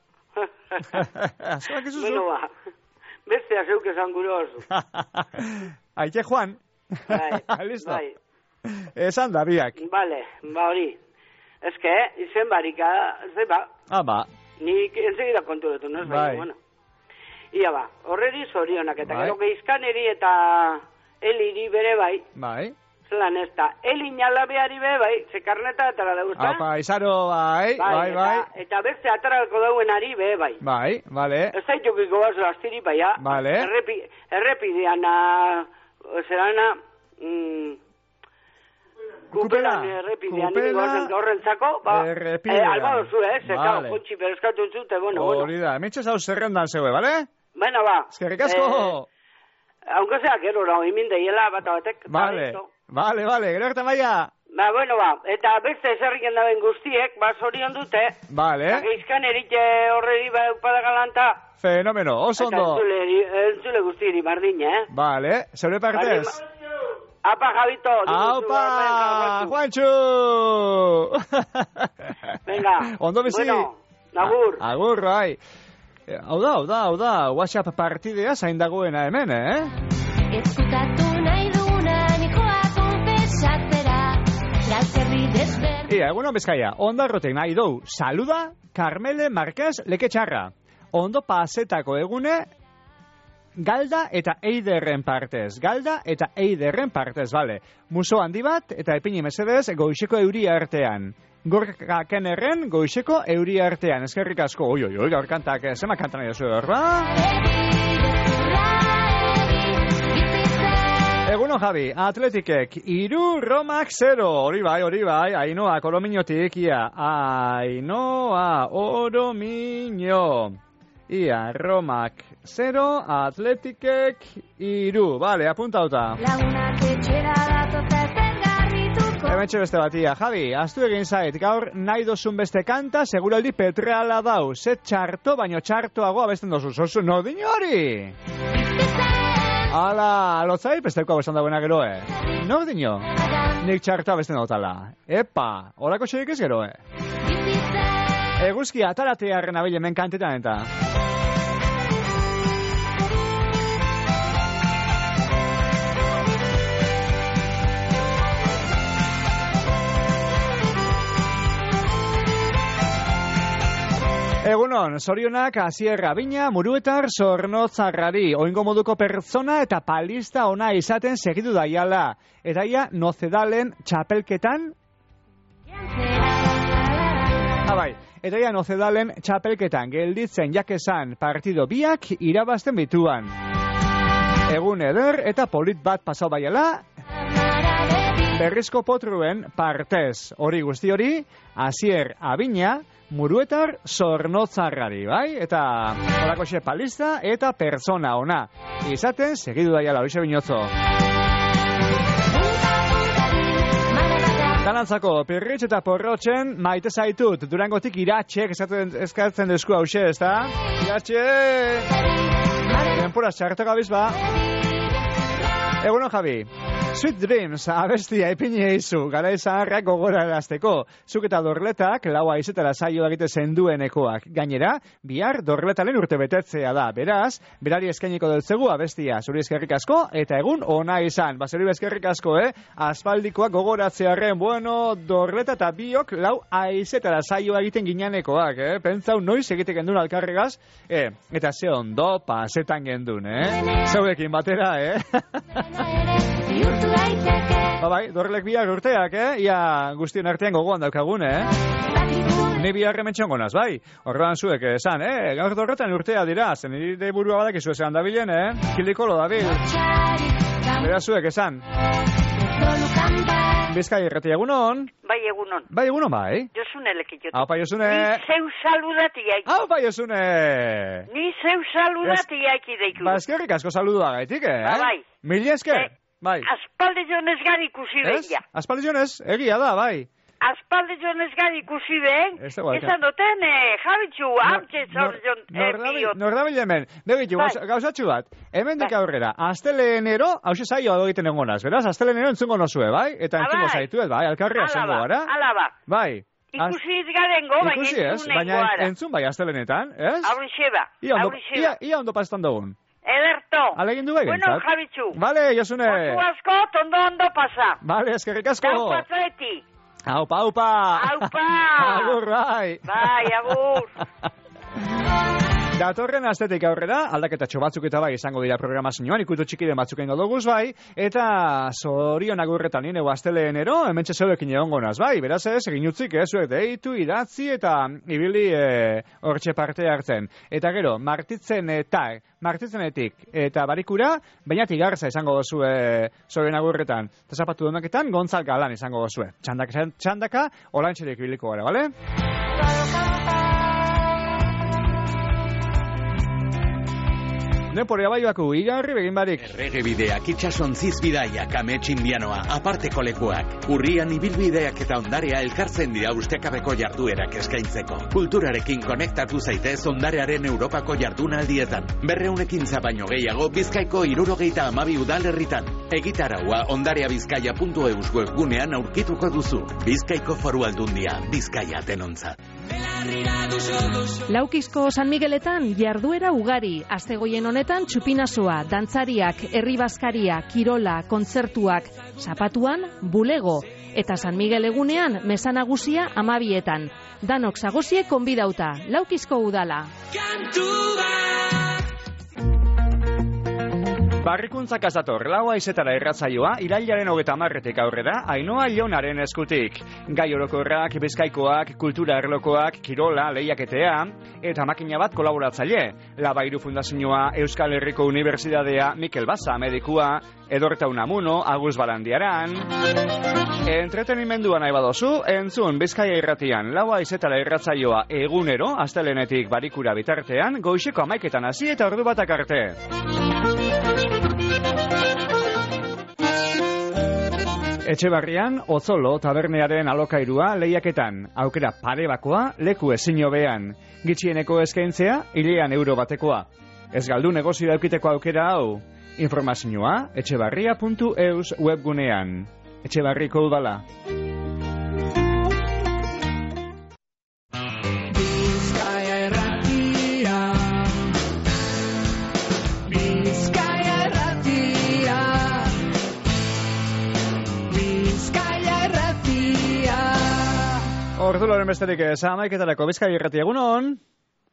Speaker 21: Bueno ba, bestea zeuk esan gure oso.
Speaker 4: Aite Juan. Listo. Esan da biak.
Speaker 21: Vale, hori. Ez que, izen barika, zeba.
Speaker 4: Ba.
Speaker 21: Nik enzegida kontu dutu, no?
Speaker 4: Bai.
Speaker 21: Bueno. Ia ba, horreri zorionak, eta gero geizkaneri eta eliri bere bai.
Speaker 4: Bai.
Speaker 21: Zelan ez da, elin alabeari be bai, ze karneta atara dauzta.
Speaker 4: Apa, izaro bai.
Speaker 21: Eta beste atarako dauenari be bai.
Speaker 4: Bai, vale.
Speaker 21: Ez zaitukiko bazo astiri baia.
Speaker 4: Vale.
Speaker 21: Errepidean, zerana, kupelan errepidean horrentzako, alba dozu, zekau, kontxi bereskatu zute, bueno.
Speaker 4: Hori da, emetxez hau zerrendan zeue, bale?
Speaker 21: Bueno, ba.
Speaker 4: Eskerrik asko.
Speaker 21: Aunque sea gero la oimin de hiela bata batek.
Speaker 4: Vale, gero hartan baia.
Speaker 21: Bueno, eta beste zerriken daben guztiek, zorion dute.
Speaker 4: Vale.
Speaker 21: Geizkan erite horreri upada galanta.
Speaker 4: Fenomeno, oso ondo.
Speaker 21: Eta entzule guztiri bardina,
Speaker 4: Vale, zeure partez.
Speaker 21: Apa, Javito.
Speaker 4: Aupa, Juanchu.
Speaker 21: Venga.
Speaker 4: Ondo bizi.
Speaker 21: Bueno, agur.
Speaker 4: Agur, bai. Hau da, WhatsApp partidea zain dagoena hemen,
Speaker 9: Ezkutatu nahi duguna nikoa konfesatera, galtzerri desberdin.
Speaker 4: Egunon Bizkaia, ondarrotek nahi dou, saluda Carmele Marquez Leketxarra. Ondo pasetako egune, Galda eta Eiderren partez, bale. Muso handi bat eta epini mesedez goizeko euria artean. Gorkaken erren goizeko euria artean. Eskerrik asko, oi, gaur kantak, zema kantan nahi duzu hor, ba? Egunon Javi, Atletikek, 3, Romak 0. Hori bai, Ainoa, Oromiñotik, Ainoa, Oromiño. Romak 0, Atletikek 3. Vale, apuntauta.
Speaker 9: Lagunak etxera datoza etengarrituko.
Speaker 4: Hementxe beste batia. Javi, astu egin zait, gaur nahi dozun beste kanta, seguraldi Petreala dau. Zet txarto, baino txartoago abesten dozu. Zozu, no dino hori? Ala, lotzai, pesteko abesten dagoena gero, No dino? Nik txarto abesten dautala. Epa, horako xerik ez gero, Eguzki ataratearen abile hemen kantetan eta. Egunon, zorionak Asier Abina, Muruetar, Zornotzarrari, oingo moduko pertsona eta palista ona izaten segidu daiala. Eta ia, Nocedalen txapelketan... Eta ia, Nocedalen txapelketan gelditzen jakezan partido biak irabazten bituan. Egun eder eta polit bat pasau baiala, berrizko potruen partez. Hori guzti hori, Asier Abina, Muruetar Zornotzarrari, bai? Eta horako palista eta persona ona. Izaten, segidu daiala, horixe binotzo. Danantzako, Pirritx eta Porrotxen maite zaitut. Durangotik Iratxek eskatzen dezku hause, ez da? Iratxe! Denpura txarto gabiz ba. Egunon, Javi. Sweet Dreams, abestia ipini eizu, gara izaharrak gogora erazteko. Zuk eta Dorletak, laua izetara saio egite zenduenekoak. Gainera, bihar Dorletalen urte betetzea da. Beraz, berari eskainiko dutzegu abestia. Zuri eskerrik asko, eta egun ona izan. Zuri eskerrik asko, aspaldikoak gogoratzearen, bueno, Dorleta eta biok lau aizetara saio egiten ginenekoak, Pentsau noiz egiteken duen alkarregaz, eta ze ondo pasetan gendun, Zeudekin batera, Bai, Dorlek bihar urteak, Ia guztien artean gogoan daukagun, Ni bihar rementxongo naz, bai? Horrean zuek esan, Gaur Dorletan urtea dira, zen nire burua badakizu esan dabilen, Kilikolo dabil. Beraz zuek esan. Bizkai errati egunon.
Speaker 7: Bai, egunon.
Speaker 4: Bai, egunon, bai.
Speaker 7: Josune lekitxote.
Speaker 4: Aupa, Josune.
Speaker 7: Ni zeu saludati jaiki.
Speaker 4: Aupa, Josune.
Speaker 7: Ni zeu saludati jaiki deiku.
Speaker 4: Ba, eskerrik asko saludua gaitik,
Speaker 7: Bai.
Speaker 4: Mili esker. Bai.
Speaker 7: Aspalde jonez gari ikusi behia.
Speaker 4: Aspalde jonez, egia da, bai.
Speaker 7: Aspalde jonez gari ikusi behin. Esan duten, Javitxu, hamtxe zorzion bio.
Speaker 4: Nordabil hemen. Begitu, gauzatxu bat. Hemen dik aurrera. Astelenero, hause zaio egiten egonaz. Beraz, astelenero entzungo nozue, bai? Eta entzungo zaituet, bai? Alkarria zengo gara.
Speaker 7: Alaba.
Speaker 4: Bai.
Speaker 7: Ikusi izgarengo, baina entzunengo gara.
Speaker 4: Baina entzun bai astelenetan, ez?
Speaker 7: Aurrixeba.
Speaker 4: Ia ondo pastan dugun.
Speaker 7: Ederto.
Speaker 4: Alegin du begintzat.
Speaker 7: Bueno, Javitxu.
Speaker 4: Vale, Josune.
Speaker 7: Otu asko, ondo pasa.
Speaker 4: Vale, eskerrik asko.
Speaker 7: Gau patreti.
Speaker 4: Aupa, aupa.
Speaker 7: Aupa.
Speaker 4: Agur, bai.
Speaker 7: Bai, agur.
Speaker 4: Datorren astetik aurrera, aldaketatxo batzuk eta bai izango dira programazioan, ikutu txikiren batzuk egin doguz bai, eta zorion agurretan nire asteleenero, hemen txezeudekin egon gonaz bai, beraz ez, egin utzik, zuek deitu, idatzi eta ibili hortxe parte hartzen. Eta gero, martitzenetik eta barikura, bainatik garza izango dozu zorion agurretan. Eta zapatu donaketan, Gontzal Galan izango dozu. Txandaka, olantxerik ibiliko gara, bale? Denporea baiuako igarri begin barik.
Speaker 22: Erregebideak, itxasontziz bidaiak, amets indianoa, aparteko lekuak. Urrian ibilbideak eta ondarea elkartzen dira ustekabeko jarduerak eskaintzeko. Kulturarekin konektatu zaitez ondarearen Europako jardunaldietan. 200 ekintza baino gehiago Bizkaiko 72 udalerritan. Egitaraua ondareabizkaia.eus webgunean aurkituko duzu. Bizkaiko Foru Aldundia, Bizkaia denontzat.
Speaker 3: Laukizko San Migueletan jarduera ugari, astegoien honetan txupinazua, dantzariak, herri bazkaria, kirola, kontzertuak, zapatuan, bulego, eta San Miguel egunean meza nagusia 12etan. Danok zagozie konbidauta, Laukizko udala.
Speaker 4: Barrikuntzak azator, laua izetara erratzaioa, irailaren 30 aurrera, Ainoa Ilonaren eskutik. Gai orokorrak, Bizkaikoak, kultura erlokoak, kirola, lehiaketea, eta makina bat kolaboratzaile. Labairu Fundazioa, Euskal Herriko Unibertsitatea, Mikel Baza medikua, Edorta Unamuno, Agus Balandiaran. Entretenimendua nahi badozu, entzun Bizkaia irratian, laua izetara erratzaioa egunero, astelenetik barikura bitartean, goizeko 11etan hasi eta ordu batak arte. Etxebarrian, Otzolo tabernearen alokairua lehiaketan, aukera pare bakoa, leku ezin hobean. Gitxieneko eskaintzea, €100 batekoa. Ez galdu negozio daukiteko aukera hau. Informazioa, etxebarria.eus webgunean. Etxebarriko udala. Orduloren besterik 11etarako Bizkaia irratia egunon.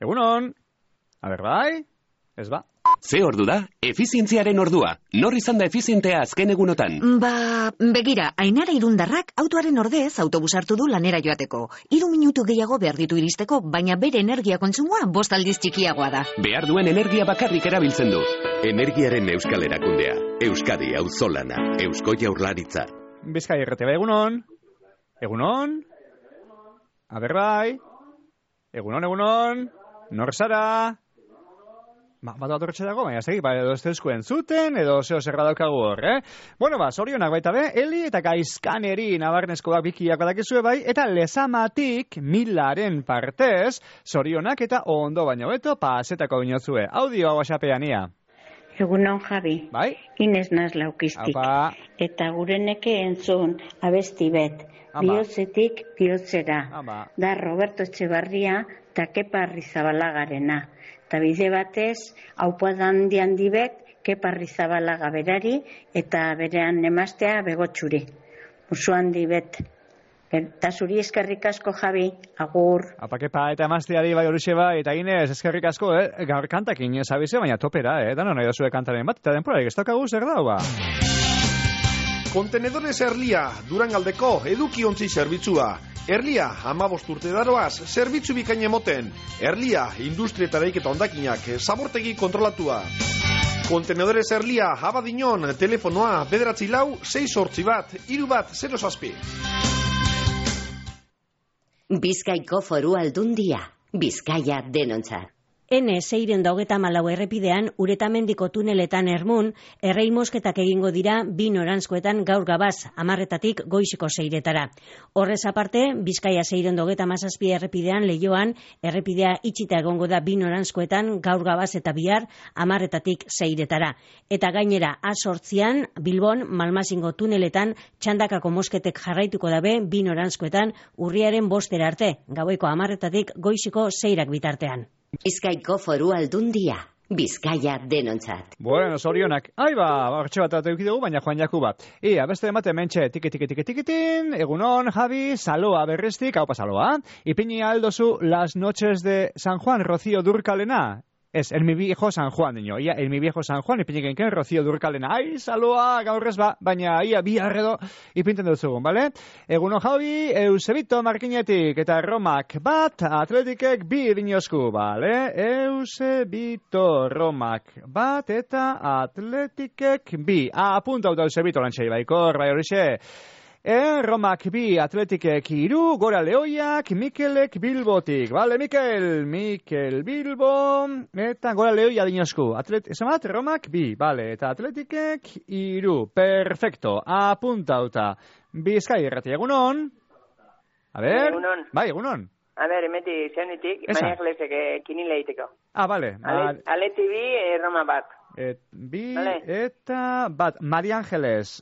Speaker 4: Egunon. A ber, bai? Ez ba?
Speaker 10: Ze ordu da? Efizientziaren ordua. Nor izan da efizientea azken egunotan?
Speaker 11: Begira, Ainara Irundarrak autoaren ordez autobus hartu du lanera joateko. 3 minutu gehiago behar ditu iristeko, baina bere energia kontsumoa 5 aldiz txikiagoa da.
Speaker 10: Behar duen energia bakarrik erabiltzen du. Energiaren euskal erakundea. Euskadi auzolana. Eusko Jaurlaritza.
Speaker 4: Bizkai Irratia, bai, egunon? Egunon? A ber, bai? Egunon? Nor zara? Bat atorretxe dago, baina segi, edo ez tezkuen zuten, edo zeo zerra daukagu hor, Bueno, zorionak baita be, Eli eta Gaizkaneri nabarnezkoak bikiak badakizue bai, eta lezamatik milaren partez, zorionak eta ondo baino beto pasetako binozue. Audio WhatsAppean ia.
Speaker 23: Egunon, Javi.
Speaker 4: Bai?
Speaker 23: Inez naz laukiztik.
Speaker 4: Apa.
Speaker 23: Eta gureneke entzun abesti bet. Bihotzetik bihotzera. Da Roberto Etxebarria eta Kepa Arrizabalagarena. Eta bide batez, haupadan handi bet, Kepa Arrizabalaga berari eta berean emastea begotxuri. Musu handi bet. Eta zuri eskerrik asko, Javi, agur.
Speaker 4: Apa, Kepa eta emasteari bai horixe bai, eta Inez eskerrik asko, gaur kantakin zabize, baina topera, dano nahi dozue kantaren bat, eta denporarik ez daukagu zer dau, ba.
Speaker 2: Kontenedores Erlia, Durangaldeko edukiontzi zerbitzua. Erlia, 15 urte daroaz, zerbitzu bikain emoten. Erlia, industrietareik eta ondakinak, zabortegi kontrolatua. Kontenedores Erlia, Abadiñon, telefonoa, 944-681-307.
Speaker 24: Bizkaiko Foru Aldundia, Bizkaia denontzat.
Speaker 19: N624 errepidean Uretamendiko tuneletan Ermun, errei mosketak egingo dira 2 noranzkoetan gaur gabaz, 10:00 goizeko 6:00. Horrez aparte, Bizkaia 627 errepidean Leioan, errepidea itxita egongo da 2 noranzkoetan gaur gabaz eta bihar 10:00 6:00. Eta gainera, A8an Bilbon Malmasingo tuneletan txandakako mosketek jarraituko dabe 2 noranzkoetan urriaren 5:00 arte, gaueko 10:00 goizeko 6:00 bitartean.
Speaker 24: Bizkaiko Foru Aldundia, Bizkaia denontzat.
Speaker 4: Bueno, zorionak. Hortxe bat dugu, baina Juan Jakuba. Beste emate mentxe, tiki-tiki-tiki-tikitin, egunon, Javi, Saloa berrestik, haupa Saloa. Ipini aldozu Las Noches de San Juan, Rocío Durkalena. Ez, el mi viejo San Juan, niño. Ia, el mi viejo San Juan, ipinikenken Rocío Durkalena. Ai, Saloa, gaur ez ba, baina ia bi arredo ipinten dut zugun, bale? Eguno Javi, Eusebito Markinetik, eta Romak bat, Atletikek bi dinozku, bale? Eusebito Romak bat, eta Atletikek bi. Apunta hau da Eusebito lantxei, baikor, bai horixe. Romak bi, Atletikek 3, gora Leoiak, Mikelek Bilbotik. Bale, Mikel Bilbo, eta gora Leoia dinozku. Esamat, Romak bi, bale, eta Atletikek 3. Perfecto, apuntauta. Bizkai Irratia, egunon? A ber?
Speaker 25: Egunon.
Speaker 4: Bai, egunon.
Speaker 25: A ber, emeti zeunitik, Maria Angelesek kinin lehiteko.
Speaker 4: Bale.
Speaker 25: Aleti bi, Roma bat.
Speaker 4: Bi eta bat, Maria Angeles,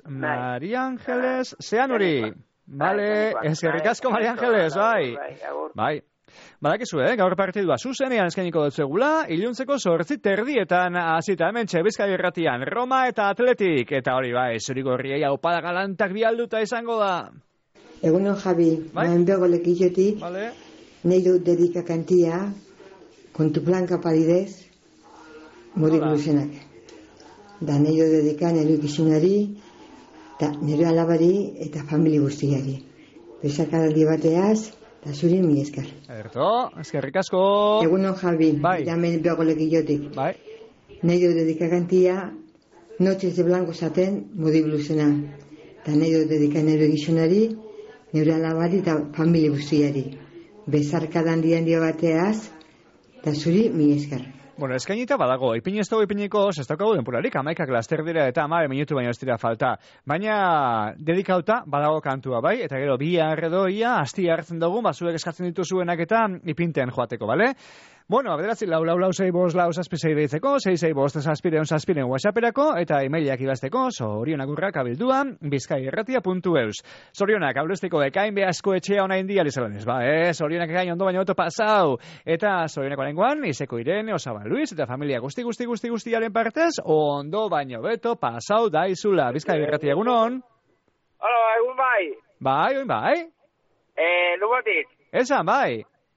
Speaker 4: zean hori. Bale, eskerrik asko Maria Angeles, bai. Badakizu, gaur partidua zuzenean eskainiko dut zegula, iluntzeko 8:30 hasita hemen Bizkai Irratian, Roma eta Atletik, eta hori bai, zurigorriei aupada galantak bialduta izango da.
Speaker 26: Egunon Javi, bego lekilletik, nahi dut dedika kantia, con tu blanca palidez, morir luzenak. Da nahi dut dedika nire ikizunari, eta nire alabari eta famili guztiari. Besakaraldi bateaz, eta zuri mi eskar.
Speaker 4: Eskerrik asko.
Speaker 26: Egunon Javi, jamen bego lekilletik. Nahi dut dedika kantia, Noches de Blanco zaten, morir luzenak. Eta nahi dut dedika nire ikizunari, nire alabari eta famili guztiari. Bezarkadan dian bateaz, eta zuri mi eskar.
Speaker 4: Bueno, eskainita badago, ipiniko, ez daukagu denpurarik, 11 laster dira eta 10 minutu baino ez dira falta. Baina dedikauta badago kantua bai, eta gero bi arredoia, asti hartzen dugu, zuek eskatzen dituzuenak eta ipinten joateko, bale? Bueno, bederatzi lau, 6-5, zazpisei deitzeko, 6-5, WhatsApperako, eta emailak idazteko, zorionak urrak abilduan, bizkairratia.eus. Zorionak, ablesteko ekain behazko etxea ona india lizalanez, zorionak ekain ondo baino beto pasau, eta zorionak barengoan, Iseko Irene, Osaba Luis, eta familia guztiaren partez, ondo baino beto pasau daizula, Bizkairratia egunon.
Speaker 25: Hola, egun bai.
Speaker 4: Bai.
Speaker 25: Lugotik.
Speaker 4: Esan, bai.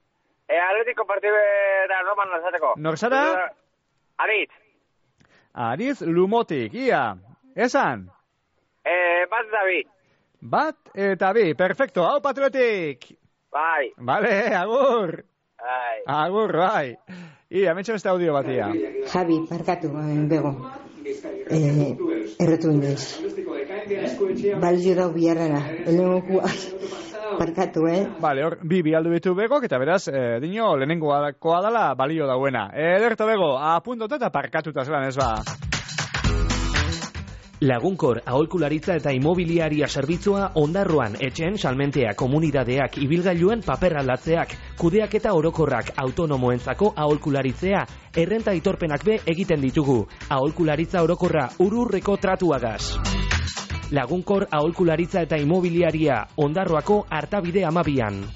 Speaker 21: Atletico partidera Roman nazateko.
Speaker 4: Nor zara?
Speaker 21: Aritz.
Speaker 4: Aritz Lumotik, ia. Esan?
Speaker 21: Bat eta bi.
Speaker 4: Bat eta bi, perfecto. Hau Atletik.
Speaker 21: Bai.
Speaker 4: Vale, agur.
Speaker 21: Bai.
Speaker 4: Agur, bai. Ia, mentxe beste audio bat, ia.
Speaker 26: Javi, parkatu, bego. Erretu indez. Balio dau biarrara. Lehenengokua. Parkatu,
Speaker 4: Vale, hor, bi aldu bitu begok, eta beraz, dino, lehenengoa dala balio dauena. Ederto bego, apuntote eta parkatuta zelan ez ba.
Speaker 17: Lagunkor aholkularitza eta imobiliaria zerbitzua Ondarroan etxen salmentea komunidadeak ibilgailuen paper aldatzeak, kudeaketa orokorrak autonomoentzako aholkularitzea, errenta aitorpenak be egiten ditugu. Aholkularitza orokorra ururreko tratuagaz. Lagunkor aholkularitza eta imobiliaria Ondarroako Artabide 12an.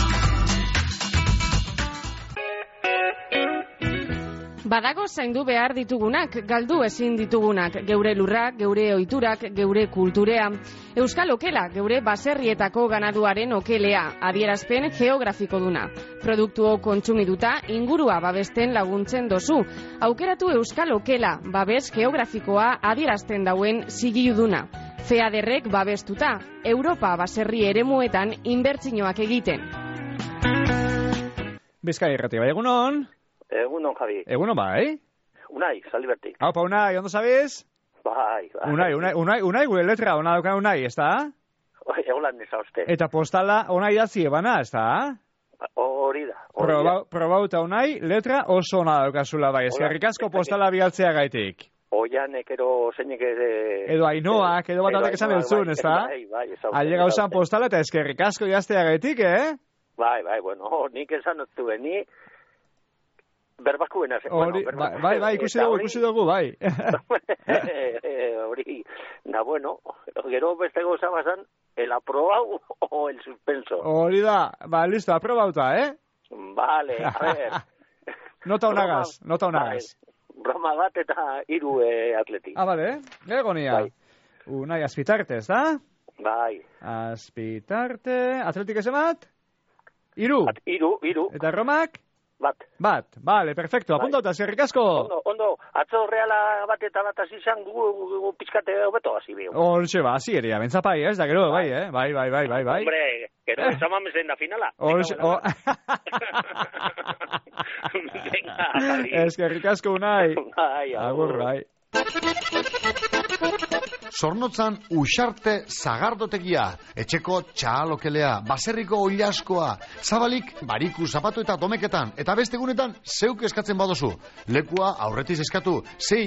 Speaker 1: Badago zaindu behar ditugunak, galdu ezin ditugunak, geure lurrak, geure ohiturak, geure kulturea. Euskal Okela, geure baserrietako ganaduaren okelea, adierazpen geografiko duna. Produktuo kontsumiduta, ingurua babesten laguntzen dozu. Aukeratu Euskal Okela, babes geografikoa adierazten dauen zigiluduna. FEADERrek babestuta, Europa baserri eremuetan inbertsioak egiten.
Speaker 4: Bizkai irratia bai, egunon?
Speaker 5: Egunon, Javi.
Speaker 4: Egunon, bai?
Speaker 5: Unai, Zaldibertik.
Speaker 4: Haupa, Unai, ondo sabiz?
Speaker 5: Bai.
Speaker 4: Unai, gure letra, ona daukan Unai, ez da?
Speaker 5: Egolan nisa uste.
Speaker 4: Eta postala Unai datzi ebana, ez da?
Speaker 5: Hori da.
Speaker 4: Probauta Unai, letra oso ona daukazula bai. Eskerrik asko postala bialtzea gaitik.
Speaker 5: Oianek edo zeinek
Speaker 4: edo Ainoak, edo bat atek esan eltzun, ez da?
Speaker 5: Bai.
Speaker 4: Aile gauzan postala eta eskerrik asko jaztea gaitik,
Speaker 5: Bai, bueno, nik esan otzuen, ni berbakuena zen.
Speaker 4: Bai, ikusi dugu, bai.
Speaker 5: Hori, bueno, gero beste goza bazan, el aprobau o el suspenso.
Speaker 4: Hori da, listo, aprobauta,
Speaker 5: Vale, a ver.
Speaker 4: Nota unagaz.
Speaker 5: Broma bat eta 3 Atleti.
Speaker 4: Bale, egonia. Unai Azpitarte, ez da?
Speaker 5: Bai.
Speaker 4: Azpitarte, Atletik ezemat? 3. Eta Romak? Bat, vale, perfecto, apuntauta, eskerrik asko.
Speaker 5: Ondo, atzo reala bat eta bat hasi izan gu pizkate hobeto hasi bihu.
Speaker 4: Hortxe ba, hasi ere, bentzapai, ez da gero, bai. Bai.
Speaker 5: Hombre, gero ezaman mezen da finala.
Speaker 4: Eskerrik asko Unai. Agur, bai.
Speaker 2: Zornotzan Uxarte Zagardotegia, etxeko txahalokelea, baserriko oilaskoa, zabalik bariku zapatu eta domeketan, eta beste egunetan zeuk eskatzen badozu. Lekua aurretiz eskatu,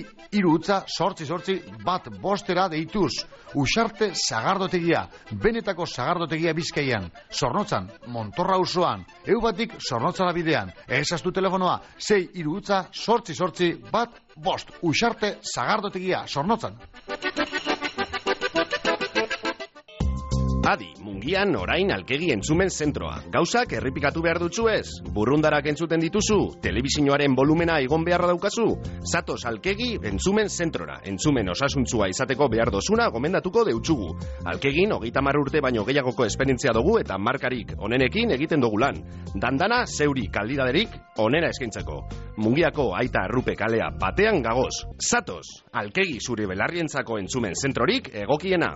Speaker 2: 6-3-8-8-1 deituz. Uxarte Zagardotegia, benetako Zagardotegia Bizkaian, Zornotzan, Montorra usoan, eubatik Zornotzara bidean, ezaztu telefonoa, 6-8-8-1 Uxarte Zagardotegia, Zornotzan.
Speaker 10: Adi, Mungian orain Alkegi entzumen zentroa. Gauzak errepikatu behar dutzu ez? Burrundarak entzuten dituzu? Telebizinoaren volumena igon beharra daukazu? Zatoz Alkegi entzumen zentrora. Entzumen osasuntzua izateko behar dozuna gomendatuko deutsugu. Alkegin 30 urte baino gehiagoko esperientzia dugu eta markarik onenekin egiten dugu lan. Dandana zeuri kaldidaderik onena eskaintzako. Mungiako aita arrupe kalea batean gagoz. Zatoz Alkegi zure belarrientzako entzumen zentrorik egokiena.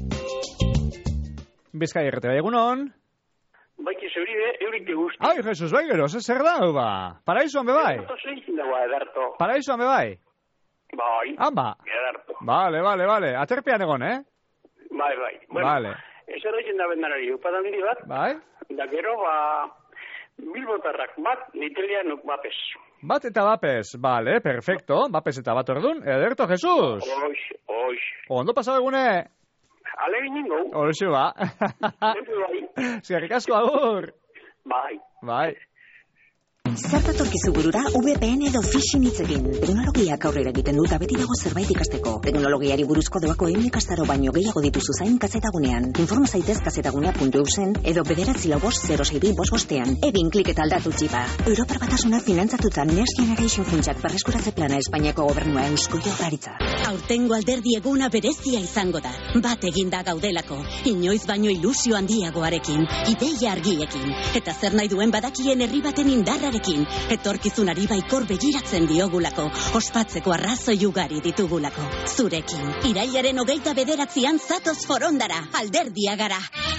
Speaker 4: Bizkai irratia bai, egunon?
Speaker 21: Baiki zeuride, eurik te guzti.
Speaker 4: Ai, Jesus, bai gero, zer da, ba? Paraisuan bebai? Paraisuan bebai?
Speaker 21: Bai.
Speaker 4: Ederto. Vale. Aterpean egon,
Speaker 21: Bai. Bueno,
Speaker 4: vale.
Speaker 21: Eso doitzen da bendanari, upadan hiri bat.
Speaker 4: Bai.
Speaker 21: Da gero, Bilbotarrak bat, nitelianok bapes.
Speaker 4: Bat eta bapes, vale, perfecto. Bapes eta bat ordun, ederto, Jesus.
Speaker 21: Oix.
Speaker 4: Ondo pasau egune?
Speaker 21: Alegin ningo.
Speaker 4: Horxe ba. Zerrik asko agur. Bai.
Speaker 11: Zertatorkizu burura VPN edo phishing hitzekin. Teknologiak aurrera egiten dut beti dago zerbait ikasteko. Teknologiari buruzko doako ikastaro baino gehiago dituzu zain kazetagunean. Informa zaitez kazetagunea.eusen edo 945-062-5. Egin klik eta aldatu txipa. Europar Batasunak finantzatuta Next Generation funtsak berreskuratze plana Espainiako gobernua Eusko Jaurlaritza.
Speaker 6: Aurtengo alderdi eguna berezia izango da. Bat eginda gaudelako, inoiz baino ilusio handiagoarekin, ideia argiekin, eta zer nahi duen badakien herri baten indarrarekin, etorkizunari baikor begiratzen diogulako, ospatzeko arrazoi ugari ditugulako. Zurekin, irailaren 29an zatoz Forondara, alderdia gara.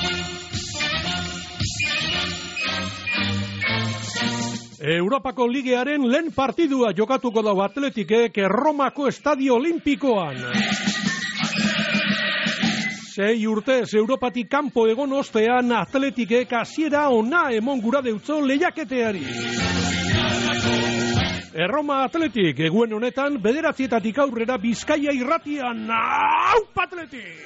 Speaker 8: Europako Ligearen lehen partidua jokatuko dago Atletikek Erromako Estadio Olimpikoan. 6 urtez Europatik kanpo egon ostean Atletikek hasiera ona emon gura deutzo lehiaketeari. Erroma Atletik eguen honetan 9:00 aurrera Bizkaia irratian. Aupa Atletik!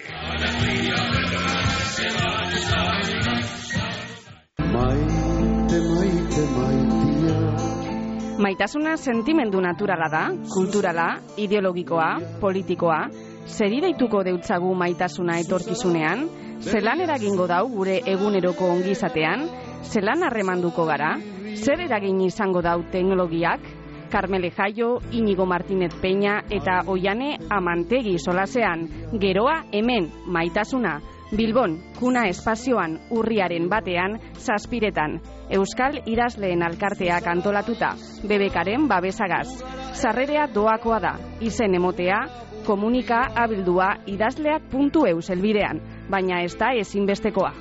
Speaker 1: Maitasuna sentimendu naturala da, kulturala, ideologikoa, politikoa. Zer iraituko deutzagu maitasuna etorkizunean? Zelan eragingo dau gure eguneroko ongizatean? Zelan harremanduko gara? Zer eragin izango dau teknologiak? Carmele Jaio, Inigo Martínez Peña eta Oiane Amantegi solasean. Geroa hemen, maitasuna. Bilbon, Kuna espazioan, urriaren 1ean, 7:00. Euskal Idazleen Alkarteak antolatuta, BBKaren babesagaz. Sarrerea doakoa da, izen emotea, komunika abildua idazleak.eus helbidean, baina ez da ezinbestekoa.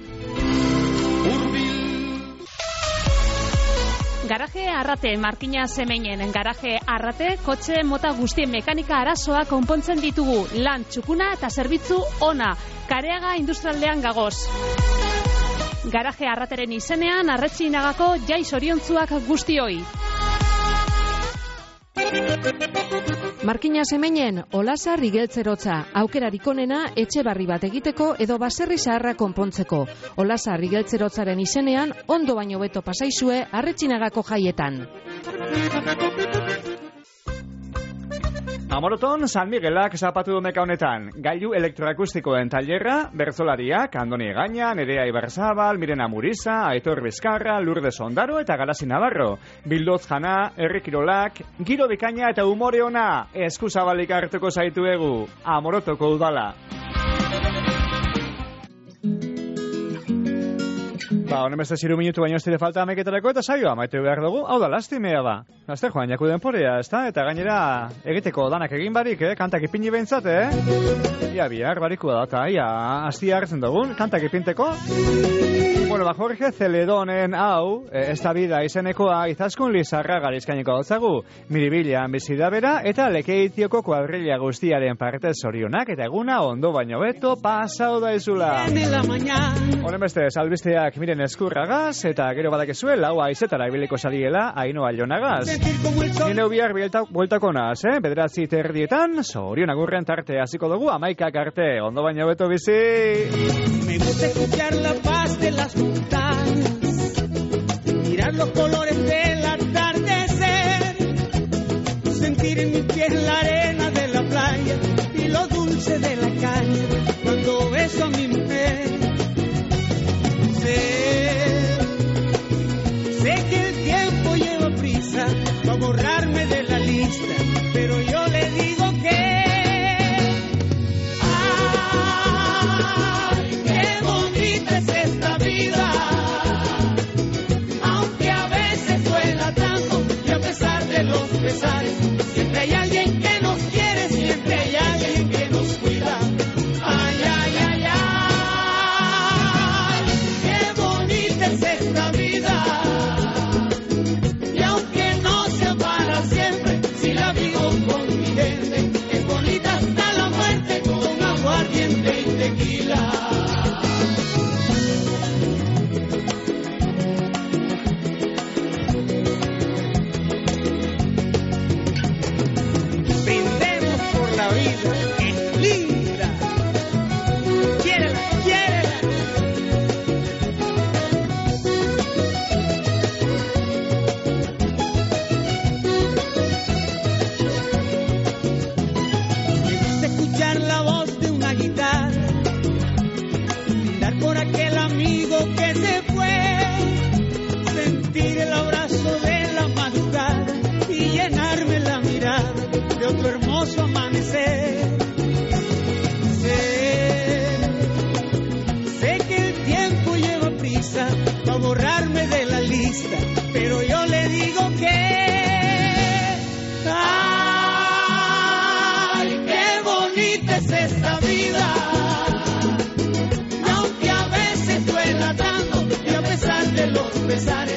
Speaker 12: Garaje Arrate, Markina Zemeinen Garaje Arrate, kotxe mota guztien mekanika arazoa konpontzen ditugu, lan txukuna eta zerbitzu ona, Kareaga industrialdean gagoz. Garaje Arrateren izenean, Arretxinagako jai zoriontzuak guztioi.
Speaker 3: Markina Zemeinen, Olasar igeltzerotza, aukerarik onena etxe barri bat egiteko edo baserri zaharra konpontzeko. Olasar igeltzerotzaren izenean, ondo baino beto pasaizue Arretxinagako jaietan.
Speaker 4: Amoroton, San Miguelak zapatu domeka honetan. Gailu elektroakustikoen tailerra, bertzolariak, Andoni Egaña, Nerea Ibarzabal, Mirena Muriza, Aitor Bizkarra, Lourdes Ondaro eta Garasi Navarro. Bildoz jana, herrikirolak, giro bikaina eta umore ona. Eskuzabalik hartuko zaituegu. Amorotoko udala. Honen beste 3 minutu baino ez dire falta ameketarako eta saioa maite behar dugu. Hau da, lastimea ba. Laster joan jaku denporea, ez da? Eta gainera egiteko danak egin barik, kantak ipini behintzat, Ia bihar barikua da, eta ia hastia hartzen dugun, kantak ipinteko. Bueno, Jorge Zeledonen hau, ez da bida izenekoa Izaskun Lizarra garizkaineko dutzagu. Miribilan bizidabera eta Lekeitioko kuadrilla guztiaren parte zorionak eta eguna ondo baino beto pasau da izula. Honen beste, salbisteak miren eskurragaz eta gero badakezue lau aizetara ibiliko saliela Ainoa Jonagaz. Nire bihar bueltako naz, 9:30 zorion agurren tarte hasiko dugu 11 arte, ondo baino beto bizi.
Speaker 13: Me gusta escuchar la paz de las montañas, mirar los colores del atardecer, sentir en mi piel la arena de la playa y lo dulce de la caña cuando beso a mi mujer. Sé que el tiempo lleva prisa para borrarme de la lista, pero yo le digo que esta vida, aunque a veces duela tanto y a pesar de los pesares, siempre hay alguien que nos quiere, siempre hay alguien que nos cuida. Ay, ay, ay, ay. empezar